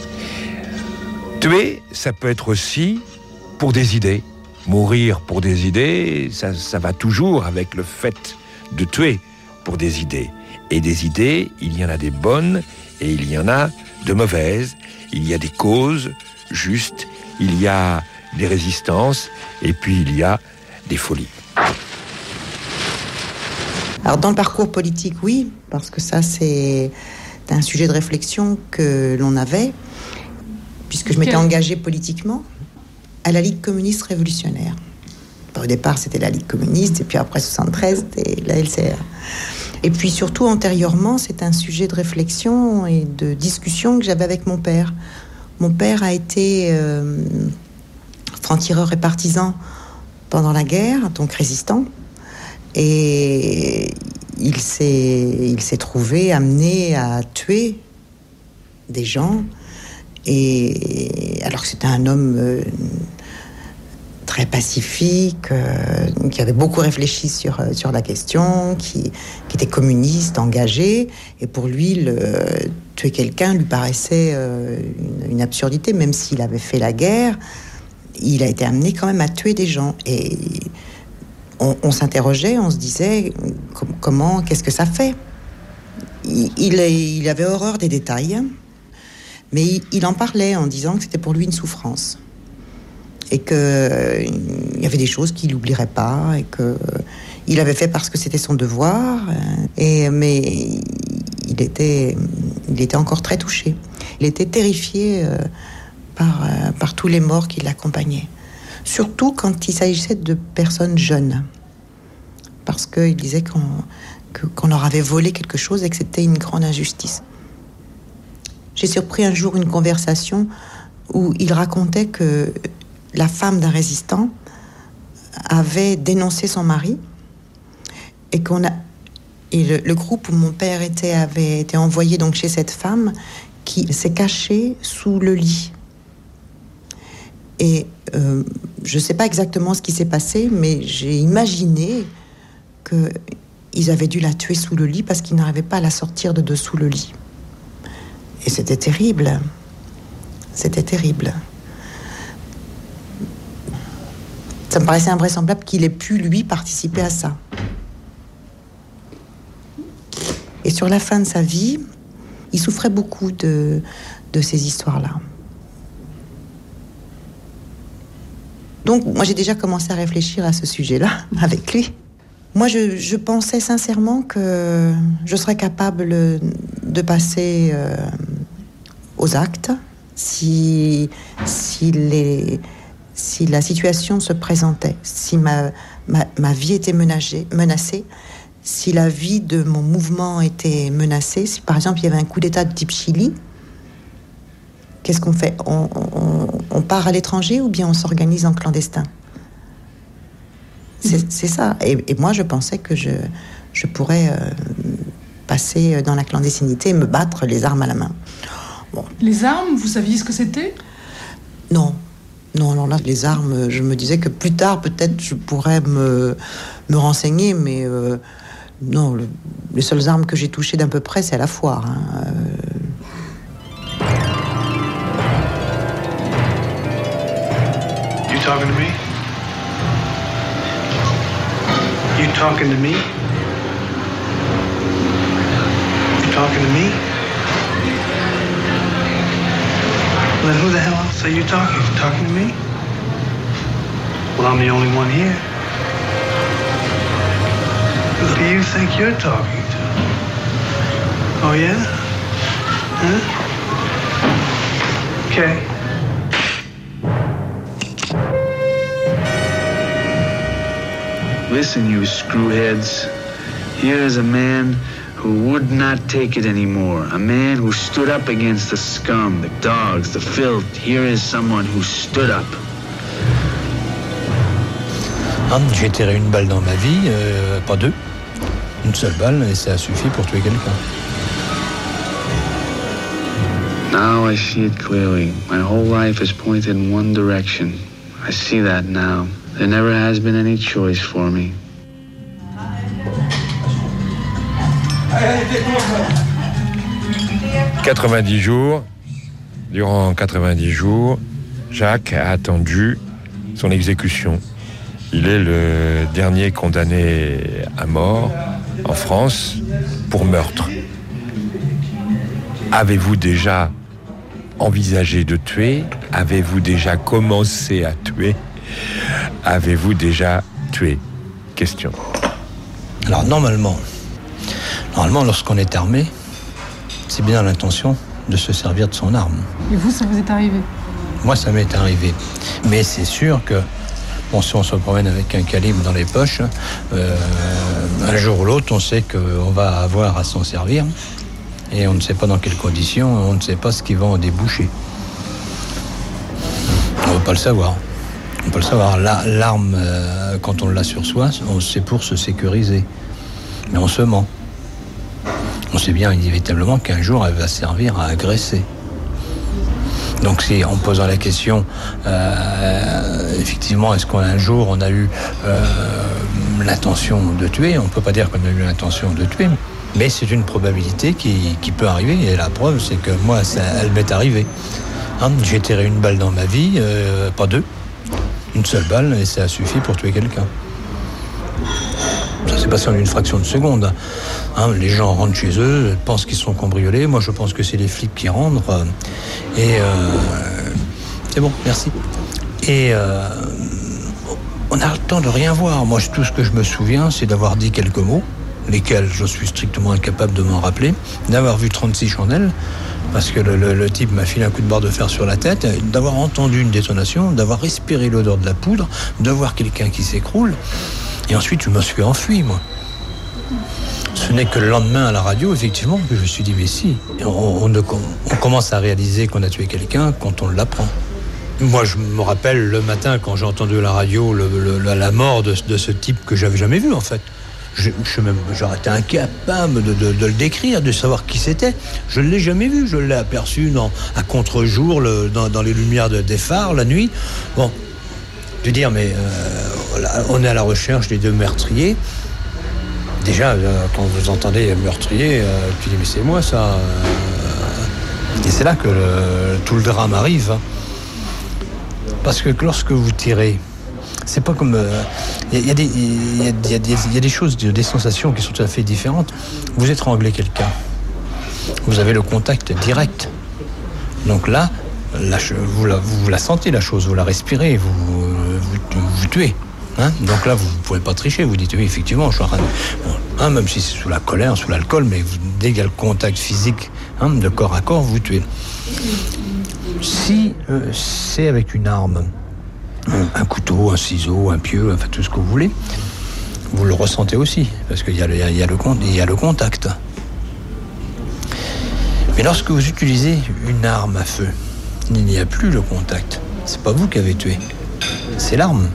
Tuer, ça peut être aussi pour des idées. Mourir pour des idées, ça va toujours avec le fait de tuer pour des idées. Et des idées, il y en a des bonnes et il y en a de mauvaises. Il y a des causes justes, il y a des résistances et puis il y a des folies.
Alors dans le parcours politique, oui, parce que ça c'est un sujet de réflexion que l'on avait, puisque je m'étais engagée politiquement à la Ligue communiste révolutionnaire. Au départ, c'était la Ligue communiste, et puis après 73, c'était la LCR. Et puis surtout, antérieurement, c'est un sujet de réflexion et de discussion que j'avais avec mon père. Mon père a été franc-tireur et partisan pendant la guerre, donc résistant. Et il s'est trouvé amené à tuer des gens. Et alors que c'était un homme très pacifique, qui avait beaucoup réfléchi sur la question, qui était communiste, engagé, et pour lui, tuer quelqu'un lui paraissait une absurdité, même s'il avait fait la guerre, il a été amené quand même à tuer des gens. Et on s'interrogeait, on se disait, comment, qu'est-ce que ça fait ? Il avait horreur des détails, mais il en parlait en disant que c'était pour lui une souffrance. Et qu'il y avait des choses qu'il n'oublierait pas, et qu'il avait fait parce que c'était son devoir, mais il était encore très touché. Il était terrifié par tous les morts qui l'accompagnaient. Surtout quand il s'agissait de personnes jeunes. Parce qu'il disait qu'on leur avait volé quelque chose et que c'était une grande injustice. J'ai surpris un jour une conversation où il racontait que la femme d'un résistant avait dénoncé son mari et le groupe où mon père avait été envoyé donc chez cette femme qui s'est cachée sous le lit. Et je ne sais pas exactement ce qui s'est passé, mais j'ai imaginé qu'ils avaient dû la tuer sous le lit parce qu'ils n'arrivaient pas à la sortir de dessous le lit. Et c'était terrible. C'était terrible. Ça me paraissait invraisemblable qu'il ait pu, lui, participer à ça. Et sur la fin de sa vie, il souffrait beaucoup de ces histoires-là. Donc, moi, j'ai déjà commencé à réfléchir à ce sujet-là avec lui. Moi, je pensais sincèrement que je serais capable de passer aux actes si si la situation se présentait, si ma vie était menacée, si la vie de mon mouvement était menacée, si par exemple il y avait un coup d'État de type Chili, qu'est-ce qu'on fait ? On part à l'étranger ou bien on s'organise en clandestin ? C'est ça. Et moi, je pensais que je pourrais passer dans la clandestinité et me battre les armes à la main. Bon.
Les armes, vous saviez ce que c'était ?
Non, là, les armes, je me disais que plus tard, peut-être, je pourrais me renseigner, mais non, les seules armes que j'ai touchées d'un peu près, c'est à la foire.
You talking to me? You talking to me? You talking to me? Well, then who the hell else are you talking? Talking to me? Well, I'm the only one here. Who do you think you're talking to? Oh, yeah? Huh? Okay.
Listen, you screwheads. Here is a man who would not take it anymore. A man who stood up against the scum, the dogs, the filth. Here is someone who stood up.
J'ai tiré une balle dans ma vie, pas deux. Une seule balle, et ça a suffi pour tuer quelqu'un.
Now I see it clearly. My whole life is pointed in one direction. I see that now. There never has been any choice for me.
« 90 jours. Durant 90 jours, Jacques a attendu son exécution. Il est le dernier condamné à mort en France pour meurtre. Avez-vous déjà envisagé de tuer ? Avez-vous déjà commencé à tuer ? Avez-vous déjà tué ? Question.
Alors normalement, lorsqu'on est armé, c'est bien l'intention de se servir de son arme.
Et vous, ça vous est arrivé ?
Moi, ça m'est arrivé. Mais c'est sûr que, si on se promène avec un calibre dans les poches, un jour ou l'autre, on sait qu'on va avoir à s'en servir. Et on ne sait pas dans quelles conditions, on ne sait pas ce qui va en déboucher. On ne peut pas le savoir. On peut le savoir. L'arme, quand on l'a sur soi, c'est pour se sécuriser. Mais on se ment. On sait bien inévitablement qu'un jour, elle va servir à agresser. Donc, si en posant la question, effectivement, est-ce qu'un jour on a eu l'intention de tuer ? On ne peut pas dire qu'on a eu l'intention de tuer, mais c'est une probabilité qui peut arriver. Et la preuve, c'est que moi, elle m'est arrivée. J'ai tiré une balle dans ma vie, pas deux. Une seule balle, et ça a suffi pour tuer quelqu'un. Ça s'est passé en une fraction de seconde. Les gens rentrent chez eux, pensent qu'ils sont cambriolés. Moi, je pense que c'est les flics qui rentrent. Et c'est bon, merci. Et on a le temps de rien voir. Moi, tout ce que je me souviens, c'est d'avoir dit quelques mots, lesquels je suis strictement incapable de m'en rappeler, d'avoir vu 36 chandelles, parce que le type m'a filé un coup de barre de fer sur la tête, d'avoir entendu une détonation, d'avoir respiré l'odeur de la poudre, de voir quelqu'un qui s'écroule. Et ensuite, je me suis enfui, moi. Ce n'est que le lendemain à la radio, effectivement, que je me suis dit, mais si, on commence à réaliser qu'on a tué quelqu'un quand on l'apprend. Moi, je me rappelle le matin, quand j'ai entendu à la radio la mort de ce type que j'avais jamais vu, en fait. J'aurais été incapable de le décrire, de savoir qui c'était. Je ne l'ai jamais vu, je l'ai aperçu à contre-jour, dans les lumières des phares, la nuit. Bon, de dire, mais on est à la recherche des deux meurtriers. Déjà, quand vous entendez meurtrier, tu dis, mais c'est moi, ça. Et c'est là que tout le drame arrive. Parce que lorsque vous tirez, c'est pas comme... Il y a des choses, des sensations qui sont tout à fait différentes. Vous étranglez quelqu'un. Vous avez le contact direct. Donc là, vous la sentez, la chose, vous la respirez, vous tuez. Donc là, vous ne pouvez pas tricher. Vous dites, oui, effectivement, je suis en train de... même si c'est sous la colère, sous l'alcool, mais dès qu'il y a le contact physique, de corps à corps, vous tuez. Si c'est avec une arme, un couteau, un ciseau, un pieu, enfin tout ce que vous voulez, vous le ressentez aussi, parce qu'il y a le contact. Mais lorsque vous utilisez une arme à feu, il n'y a plus le contact. C'est pas vous qui avez tué, c'est l'arme.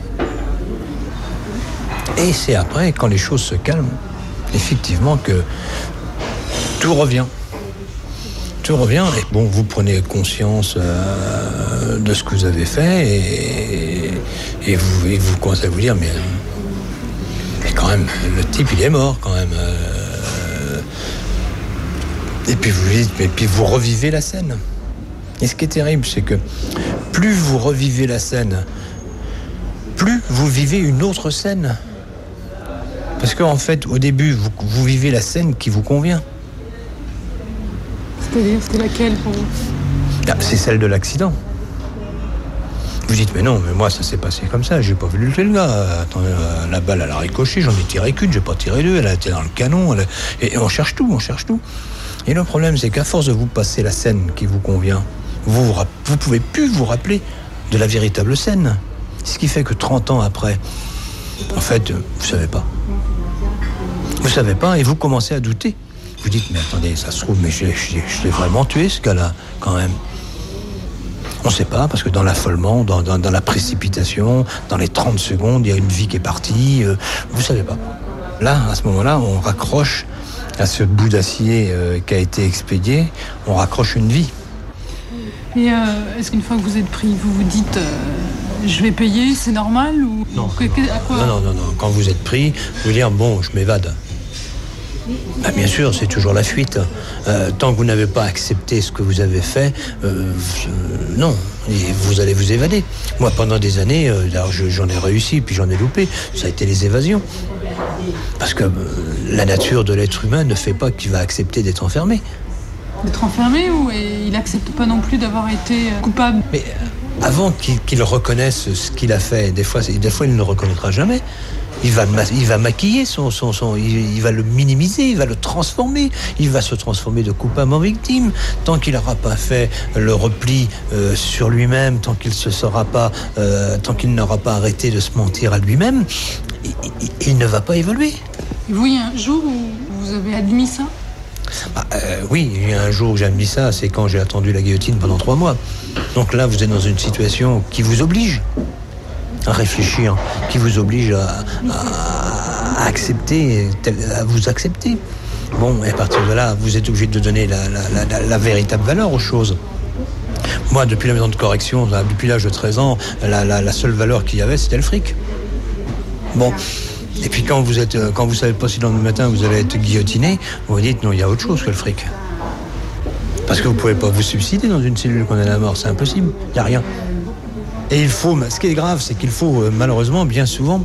Et c'est après, quand les choses se calment, effectivement que tout revient. Tout revient, et bon, vous prenez conscience de ce que vous avez fait, et vous commencez à vous dire, mais quand même, le type, il est mort, quand même. Et puis vous revivez la scène. Et ce qui est terrible, c'est que plus vous revivez la scène, plus vous vivez une autre scène. Parce qu'en fait, au début, vous vivez la scène qui vous convient.
C'est-à-dire, c'était laquelle pour vous ?
C'est celle de l'accident. Vous dites, mais non, mais moi, ça s'est passé comme ça, j'ai pas voulu le tuer, le gars. Attends, la balle, elle a ricoché, j'en ai tiré qu'une, j'ai pas tiré deux, elle a été dans le canon, et on cherche tout. Et le problème, c'est qu'à force de vous passer la scène qui vous convient, vous pouvez plus vous rappeler de la véritable scène. Ce qui fait que 30 ans après, en fait, vous savez pas. Vous savez pas, et vous commencez à douter. Vous dites, mais attendez, ça se trouve, mais je l'ai vraiment tué, ce gars-là, quand même. On ne sait pas, parce que dans l'affolement, dans la précipitation, dans les 30 secondes, il y a une vie qui est partie. Vous ne savez pas. Là, à ce moment-là, on raccroche à ce bout d'acier qui a été expédié, on raccroche une vie.
Et est-ce qu'une fois que vous êtes pris, vous vous dites je vais payer, c'est normal ou...
Non,
à quoi...
non. Quand vous êtes pris, vous dire bon, je m'évade. Bah, bien sûr, c'est toujours la fuite. Tant que vous n'avez pas accepté ce que vous avez fait, non, et vous allez vous évader. Moi, pendant des années, alors j'en ai réussi, puis j'en ai loupé. Ça a été les évasions. Parce que la nature de l'être humain ne fait pas qu'il va accepter d'être enfermé.
D'être enfermé ou il n'accepte pas non plus d'avoir été coupable?
Mais avant qu'il reconnaisse ce qu'il a fait, des fois il ne le reconnaîtra jamais. Il va maquiller il va le minimiser, il va le transformer. Il va se transformer de coupable en victime. Tant qu'il n'aura pas fait le repli sur lui-même, tant qu'il n'aura pas arrêté de se mentir à lui-même, il ne va pas évoluer.
Et vous, il y a un jour où vous avez admis ça?
Oui, il y a un jour où j'ai admis ça, c'est quand j'ai attendu la guillotine pendant 3 mois. Donc là, vous êtes dans une situation qui vous oblige à réfléchir, qui vous oblige à accepter, à vous accepter. Bon, et à partir de là, vous êtes obligé de donner la véritable valeur aux choses. Moi, depuis la maison de correction, depuis l'âge de 13 ans, la seule valeur qu'il y avait, c'était le fric. Bon. Et puis quand vous savez pas si le lendemain matin vous allez être guillotiné, vous vous dites non, il y a autre chose que le fric. Parce que vous pouvez pas vous suicider dans une cellule condamnée à la mort, c'est impossible, il n'y a rien. Et ce qui est grave, c'est qu'il faut malheureusement bien souvent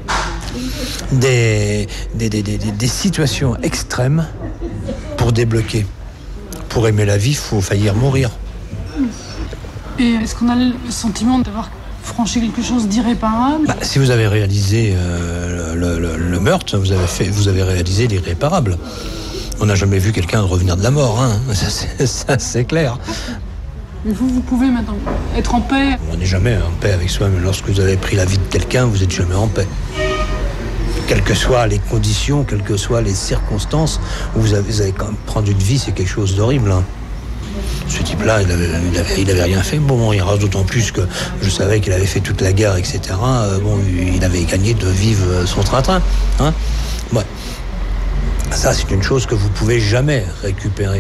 des situations extrêmes pour débloquer. Pour aimer la vie, il faut faillir mourir.
Et est-ce qu'on a le sentiment d'avoir franchi quelque chose d'irréparable?
Si vous avez réalisé le meurtre, vous avez réalisé l'irréparable. On n'a jamais vu quelqu'un revenir de la mort, hein. Ça c'est clair.
Mais vous pouvez maintenant être en paix.
On n'est jamais en paix avec soi, mais lorsque vous avez pris la vie de quelqu'un, vous n'êtes jamais en paix. Quelles que soient les conditions, quelles que soient les circonstances, vous avez quand même prendre une vie, c'est quelque chose d'horrible, hein. Ce type-là, il avait rien fait. Bon, il reste d'autant plus que je savais qu'il avait fait toute la guerre, etc. Bon, il avait gagné de vivre son train-train, hein. Ouais. Ça, c'est une chose que vous pouvez jamais récupérer.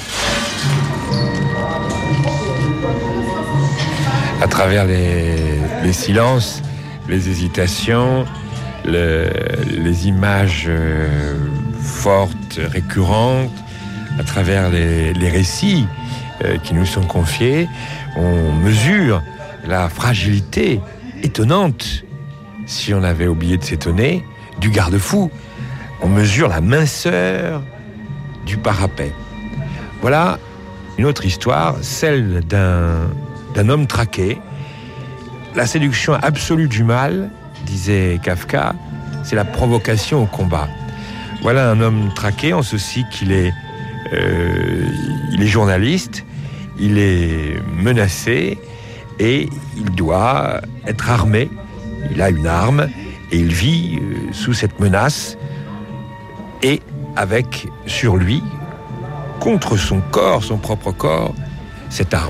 À travers les silences, les hésitations, les images fortes, récurrentes, à travers les récits qui nous sont confiés, on mesure la fragilité étonnante, si on avait oublié de s'étonner, du garde-fou. On mesure la minceur du parapet. Voilà une autre histoire, celle d'un homme traqué. La séduction absolue du mal, disait Kafka, c'est la provocation au combat. Voilà un homme traqué en ceci qu'il est journaliste, il est menacé et il doit être armé. Il a une arme et il vit sous cette menace et avec sur lui, contre son corps, son propre corps, cette arme.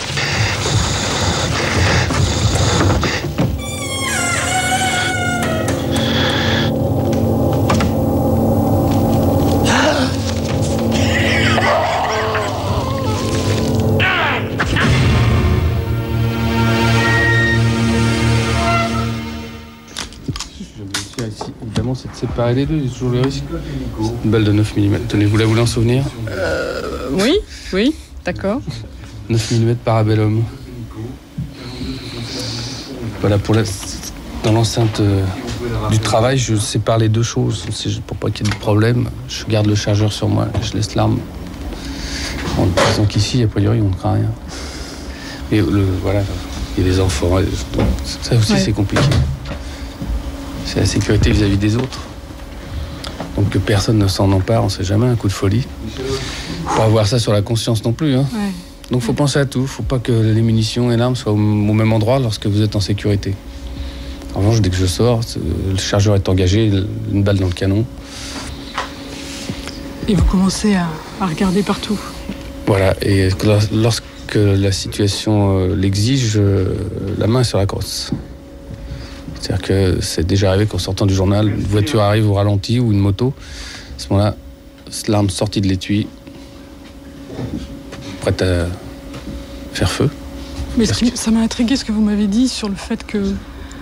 Évidemment, c'est de séparer les deux, il y a toujours le risque. C'est une balle de 9 mm. Tenez, vous la voulez en souvenir ?
Oui, d'accord.
9 mm Parabellum. Voilà, dans l'enceinte du travail, je sépare les deux choses. Pour pas qu'il y ait de problème, je garde le chargeur sur moi et je laisse l'arme. En disant qu'ici, a priori, on ne craint rien. Et voilà, il y a des enfants. Ça aussi, c'est compliqué. C'est la sécurité vis-à-vis des autres. Donc que personne ne s'en empare, on ne sait jamais, un coup de folie. Pas avoir ça sur la conscience non plus. Hein. Ouais. Donc il faut penser à tout. Il ne faut pas que les munitions et l'arme soient au même endroit lorsque vous êtes en sécurité. En revanche, dès que je sors, le chargeur est engagé, une balle dans le canon.
Et vous commencez à regarder partout.
Voilà, et lorsque la situation l'exige, la main est sur la crosse. C'est-à-dire que c'est déjà arrivé qu'en sortant du journal, une voiture arrive au ralenti ou une moto. À ce moment-là, l'arme sortie de l'étui, prête à faire feu.
Mais ça m'a intrigué ce que vous m'avez dit sur le fait que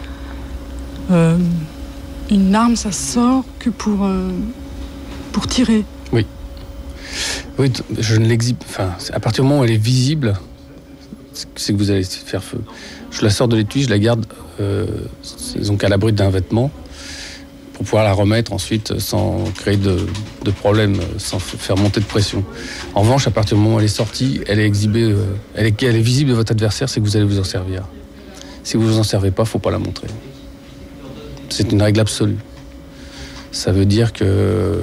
une arme, ça sort que pour tirer.
Oui. Oui, je ne l'exhibe. Enfin, à partir du moment où elle est visible, c'est que vous allez faire feu. Je la sors de l'étui, je la garde donc à l'abri d'un vêtement pour pouvoir la remettre ensuite sans créer de problème, sans faire monter de pression. En revanche, à partir du moment où elle est sortie, elle est exhibée, elle est visible de votre adversaire, c'est que vous allez vous en servir. Si vous ne vous en servez pas, il ne faut pas la montrer. C'est une règle absolue. Ça veut dire que...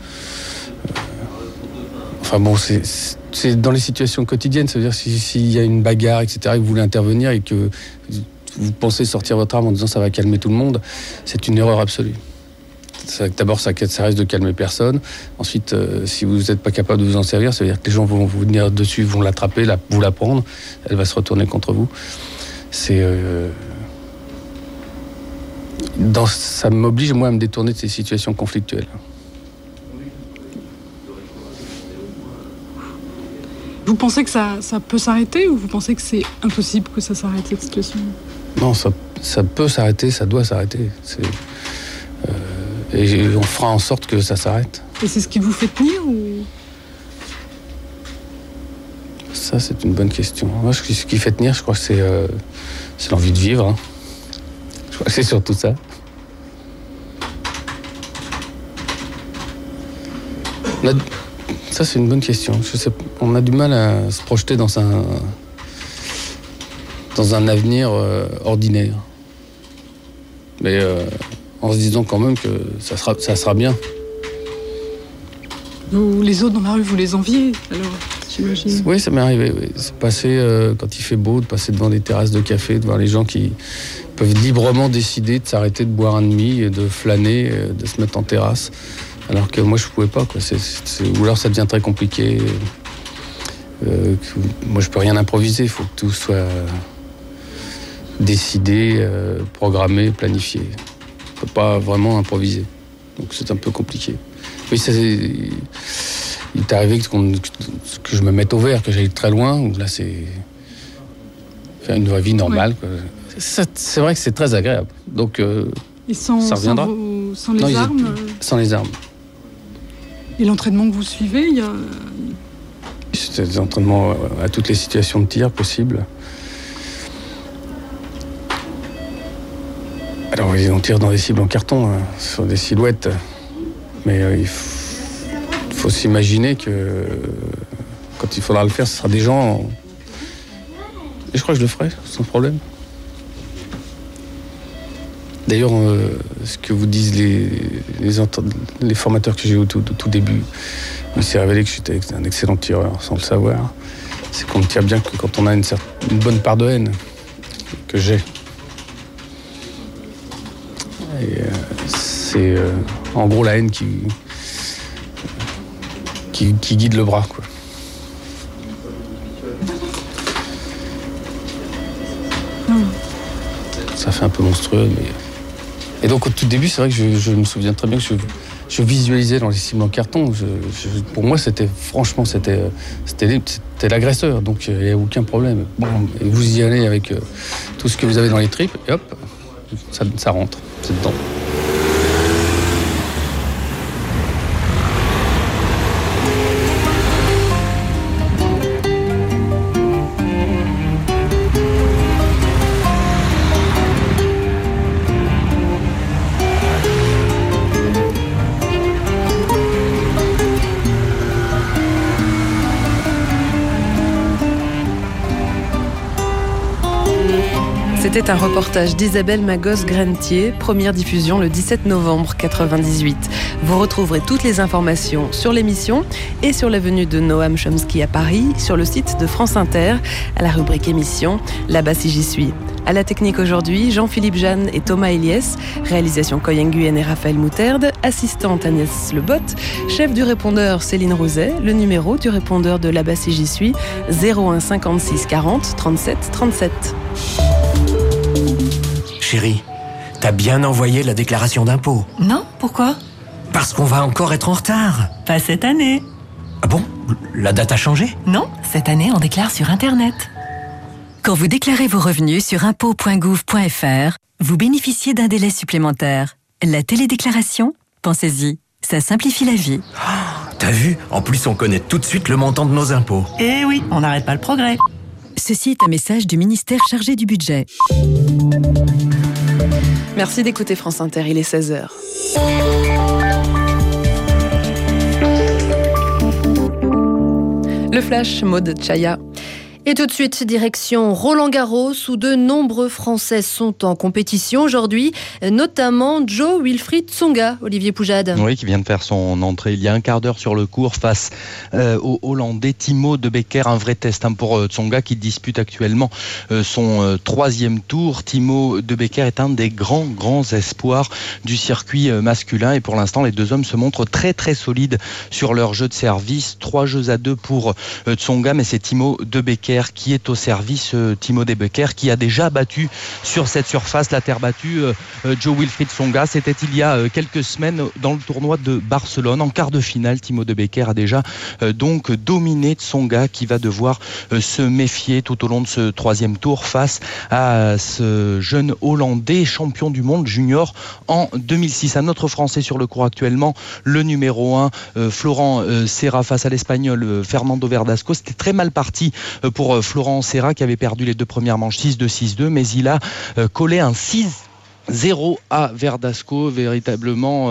enfin bon, c'est dans les situations quotidiennes, ça veut dire s'il y a une bagarre, etc., et que vous voulez intervenir et que vous pensez sortir votre arme en disant ça va calmer tout le monde, c'est une erreur absolue. D'abord, ça risque de calmer personne. Ensuite, si vous n'êtes pas capable de vous en servir, ça veut dire que les gens vont vous venir dessus, vont l'attraper, vous la prendre, elle va se retourner contre vous. Ça m'oblige, moi, à me détourner de ces situations conflictuelles.
Vous pensez que ça peut s'arrêter ou vous pensez que c'est impossible que ça s'arrête, cette situation ?
Non, ça peut s'arrêter, ça doit s'arrêter. Et on fera en sorte que ça s'arrête.
Et c'est ce qui vous fait tenir ou...
Ça, c'est une bonne question. Moi, ce qui fait tenir, je crois que c'est l'envie de vivre. Hein. Je crois que c'est surtout ça. Ça, c'est une bonne question. On a du mal à se projeter dans un avenir ordinaire. Mais en se disant quand même que ça sera bien.
Les autres dans la rue, vous les enviez, alors, j'imagine.
Oui, ça m'est arrivé. Oui. C'est passer, quand il fait beau, de passer devant des terrasses de café, de voir les gens qui peuvent librement décider de s'arrêter, de boire un demi, de flâner, de se mettre en terrasse. Alors que moi, je ne pouvais pas. Quoi. Ou alors, ça devient très compliqué. Moi, je ne peux rien improviser. Il faut que tout soit décidé, programmé, planifié. On ne peut pas vraiment improviser. Donc, c'est un peu compliqué. Oui, il est arrivé que je me mette au vert, que j'aille très loin. Où là, c'est faire une vraie vie normale. Ouais. C'est vrai que c'est très agréable. Donc,
et ça reviendra. Sans les armes
Sans les armes.
Et l'entraînement que vous suivez, il y a...
C'est des entraînements à toutes les situations de tir possibles. Alors, on tire dans des cibles en carton, sur des silhouettes. Mais il faut s'imaginer que quand il faudra le faire, ce sera des gens... Et je crois que je le ferai, sans problème. D'ailleurs, ce que vous disent les formateurs que j'ai eu au tout début, il s'est révélé que j'étais un excellent tireur, sans le savoir. C'est qu'on ne tire bien que quand on a une bonne part de haine. j'ai. Et c'est en gros la haine qui guide le bras, quoi. Ça fait un peu monstrueux, mais... Et donc au tout début, c'est vrai que je me souviens très bien que je visualisais dans les cibles en carton. Pour moi, c'était l'agresseur, donc il n'y a aucun problème. Bon, et vous y allez avec tout ce que vous avez dans les tripes, et hop, ça rentre, c'est dedans.
C'était un reportage d'Isabelle Magos-Grentier, première diffusion le 17 novembre 1998. Vous retrouverez toutes les informations sur l'émission et sur la venue de Noam Chomsky à Paris, sur le site de France Inter, à la rubrique émission, là-bas si j'y suis. À la technique aujourd'hui, Jean-Philippe Jeanne et Thomas Eliès, réalisation Coyen Nguyen et Raphaël Mouterde, assistante Agnès Lebot, chef du répondeur Céline Rouzet, le numéro du répondeur de là-bas si j'y suis, 01 56 40 37 37.
Chérie, t'as bien envoyé la déclaration d'impôt?
Non, pourquoi?
Parce qu'on va encore être en retard.
Pas cette année.
Ah bon? La date a changé?
Non, cette année on déclare sur Internet. Quand vous déclarez vos revenus sur impôts.gouv.fr, vous bénéficiez d'un délai supplémentaire. La télédéclaration? Pensez-y, ça simplifie la vie.
Oh, t'as vu? En plus, on connaît tout de suite le montant de nos impôts.
Eh oui, on n'arrête pas le progrès.
Ceci est un message du ministère chargé du budget. Merci d'écouter France Inter, il est 16h. Le Flash, Maud Chaya.
Et tout de suite, direction Roland-Garros, où de nombreux Français sont en compétition aujourd'hui, notamment Jo-Wilfried Tsonga, Olivier Poujade.
Oui, qui vient de faire son entrée il y a un quart d'heure sur le court face au Hollandais Timo de Becker. Un vrai test pour Tsonga qui dispute actuellement son troisième tour. Timo de Becker est un des grands espoirs du circuit masculin et pour l'instant, les deux hommes se montrent très solides sur leur jeu de service. 3-2 pour Tsonga, mais c'est Timo de Becker qui est au service. Timo de Becker qui a déjà battu sur cette surface la terre battue Jo-Wilfried Tsonga. C'était il y a quelques semaines dans le tournoi de Barcelone. En quart de finale, Timo de Becker a déjà donc dominé Tsonga qui va devoir se méfier tout au long de ce troisième tour face à ce jeune Hollandais champion du monde junior en 2006. Un autre Français sur le court actuellement, le numéro 1, Florent Serra face à l'Espagnol Fernando Verdasco. C'était très mal parti pour Florent Serra qui avait perdu les deux premières manches 6-2, 6-2, mais il a collé un 6-0 à Verdasco, véritablement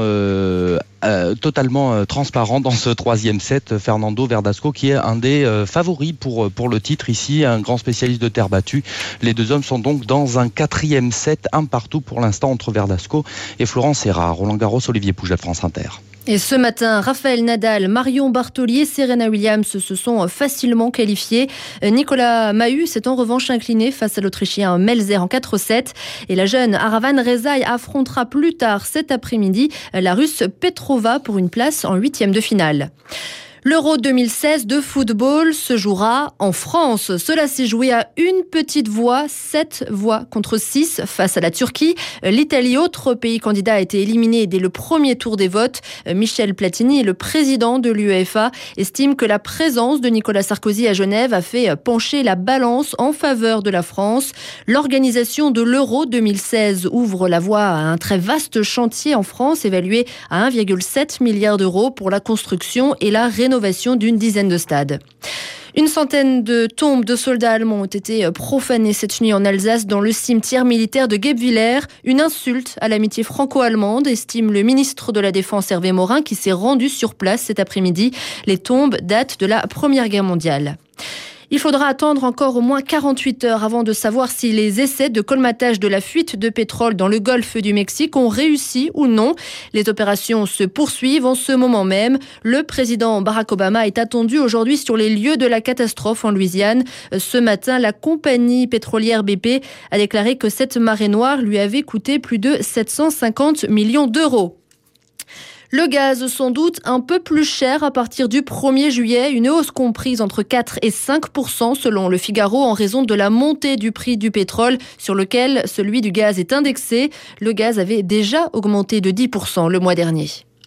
totalement transparent dans ce troisième set. Fernando Verdasco qui est un des favoris pour le titre ici, un grand spécialiste de terre battue. Les deux hommes sont donc dans un quatrième set, un partout pour l'instant entre Verdasco et Florent Serra. Roland-Garros, Olivier Poujade, France Inter.
Et ce matin, Raphaël Nadal, Marion Bartoli et Serena Williams se sont facilement qualifiés. Nicolas Mahut s'est en revanche incliné face à l'Autrichien Melzer en 4-7. Et la jeune Aravan Rezaï affrontera plus tard cet après-midi la Russe Petrova pour une place en 8e de finale. L'Euro 2016 de football se jouera en France. Cela s'est joué à une petite voix, 7 voix contre 6 face à la Turquie. L'Italie, autre pays candidat, a été éliminé dès le premier tour des votes. Michel Platini, le président de l'UEFA, estime que la présence de Nicolas Sarkozy à Genève a fait pencher la balance en faveur de la France. L'organisation de l'Euro 2016 ouvre la voie à un très vaste chantier en France, évalué à 1,7 milliard d'euros pour la construction et la rénovation d'une dizaine de stades. Une centaine de tombes de soldats allemands ont été profanées cette nuit en Alsace dans le cimetière militaire de Guebwiller. Une insulte à l'amitié franco-allemande, estime le ministre de la Défense Hervé Morin qui s'est rendu sur place cet après-midi. Les tombes datent de la Première Guerre mondiale. Il faudra attendre encore au moins 48 heures avant de savoir si les essais de colmatage de la fuite de pétrole dans le golfe du Mexique ont réussi ou non. Les opérations se poursuivent en ce moment même. Le président Barack Obama est attendu aujourd'hui sur les lieux de la catastrophe en Louisiane. Ce matin, la compagnie pétrolière BP a déclaré que cette marée noire lui avait coûté plus de 750 millions d'euros. Le gaz, sans doute, un peu plus cher à partir du 1er juillet, une hausse comprise entre 4 et 5% selon le Figaro en raison de la montée du prix du pétrole sur lequel celui du gaz est indexé. Le gaz avait déjà augmenté de 10% le mois dernier.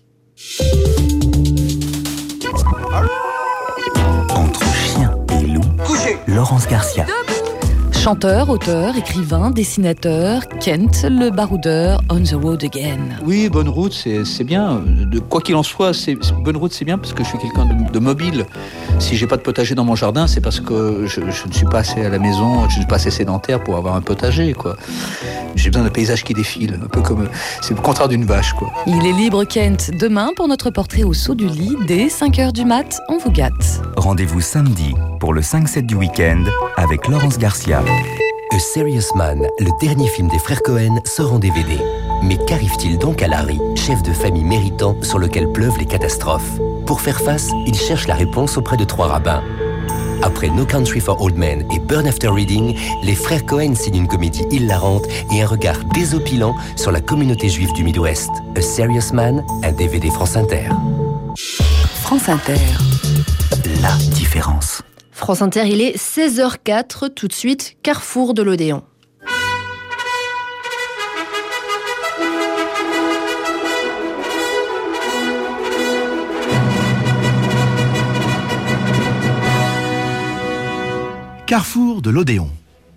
Entre chien et loup, Laurence Garcia.
Chanteur, auteur, écrivain, dessinateur, Kent, le baroudeur, On the Road Again.
Oui, bonne route, c'est bien. Quoi qu'il en soit, bonne route, c'est bien parce que je suis quelqu'un de mobile. Si j'ai pas de potager dans mon jardin, c'est parce que je ne suis pas assez à la maison, je ne suis pas assez sédentaire pour avoir un potager, quoi. J'ai besoin d'un paysage qui défile, un peu comme... C'est le contraire d'une vache, quoi.
Il est libre, Kent. Demain, pour notre portrait au saut du lit, dès 5h du mat, on vous gâte.
Rendez-vous samedi pour le 5-7 du week-end avec Laurence Garcia.
A Serious Man, le dernier film des frères Cohen, sort en DVD. Mais qu'arrive-t-il donc à Larry, chef de famille méritant sur lequel pleuvent les catastrophes? Pour faire face, il cherche la réponse auprès de 3 rabbins. Après No Country for Old Men et Burn After Reading, les frères Cohen signent une comédie hilarante et un regard désopilant sur la communauté juive du Midwest. A Serious Man, un DVD France Inter.
France Inter.
La différence.
France Inter, il est 16h04, tout de suite, Carrefour de l'Odéon.
Carrefour de l'Odéon.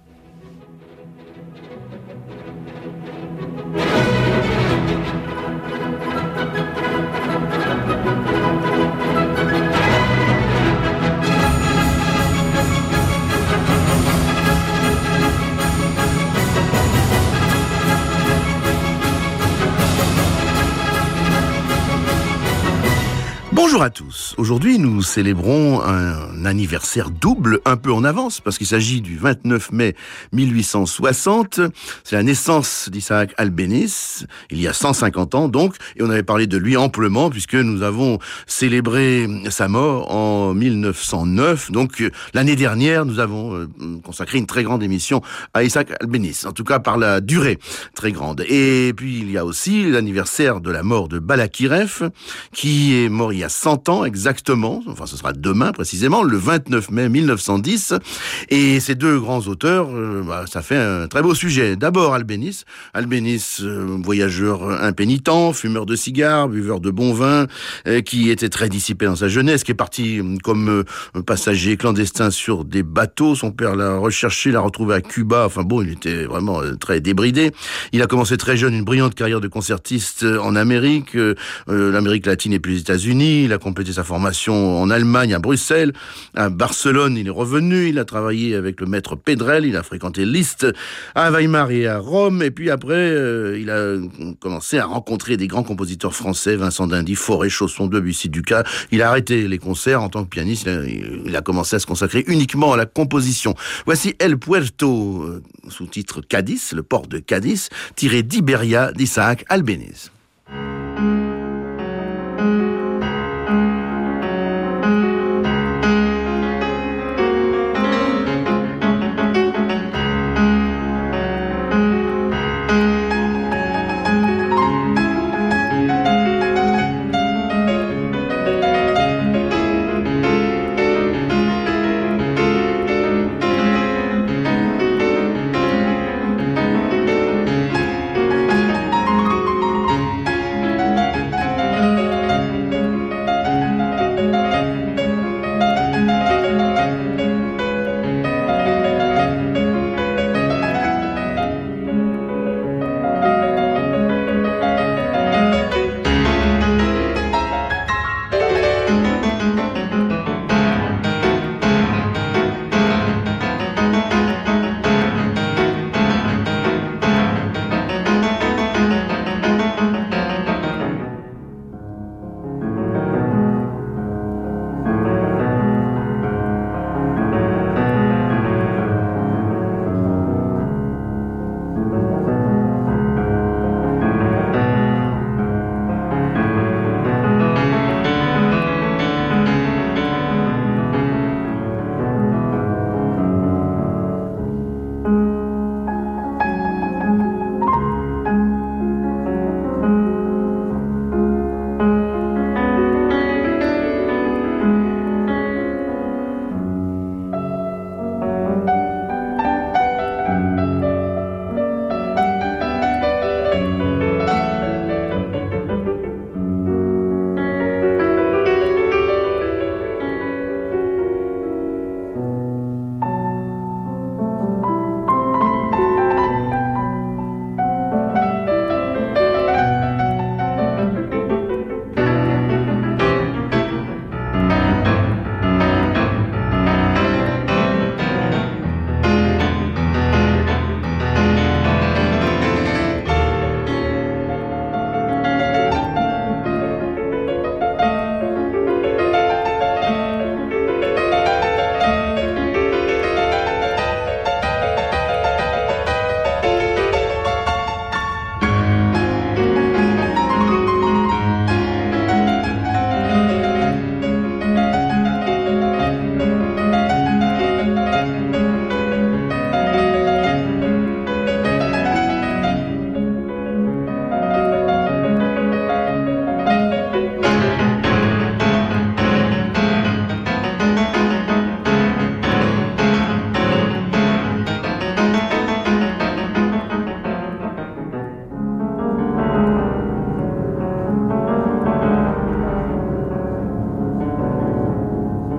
Bonjour à tous. Aujourd'hui, nous célébrons un anniversaire double, un peu en avance, parce qu'il s'agit du 29 mai 1860. C'est la naissance d'Isaac Albéniz, il y a 150 ans donc, et on avait parlé de lui amplement, puisque nous avons célébré sa mort en 1909. Donc, l'année dernière, nous avons consacré une très grande émission à Isaac Albéniz, en tout cas par la durée très grande. Et puis, il y a aussi l'anniversaire de la mort de Balakirev, qui est mort il y a 100 ans exactement, enfin ce sera demain précisément, le 29 mai 1910, et ces deux grands auteurs, ça fait un très beau sujet. D'abord Albéniz, voyageur impénitent, fumeur de cigares, buveur de bon vin, qui était très dissipé dans sa jeunesse, qui est parti comme passager clandestin sur des bateaux. Son père l'a recherché, l'a retrouvé à Cuba, enfin bon, il était vraiment très débridé. Il a commencé très jeune une brillante carrière de concertiste en Amérique, l'Amérique latine et puis les États-Unis. Il a complété sa formation en Allemagne, à Bruxelles, à Barcelone. Il est revenu, il a travaillé avec le maître Pedrel, il a fréquenté Liszt à Weimar et à Rome. Et puis après, il a commencé à rencontrer des grands compositeurs français, Vincent d'Indy, Fauré, Chausson, Debussy, Dukas. Il a arrêté les concerts en tant que pianiste. Il a commencé à se consacrer uniquement à la composition. Voici El Puerto, sous-titre Cadiz, le port de Cadiz, tiré d'Iberia d'Isaac Albéniz.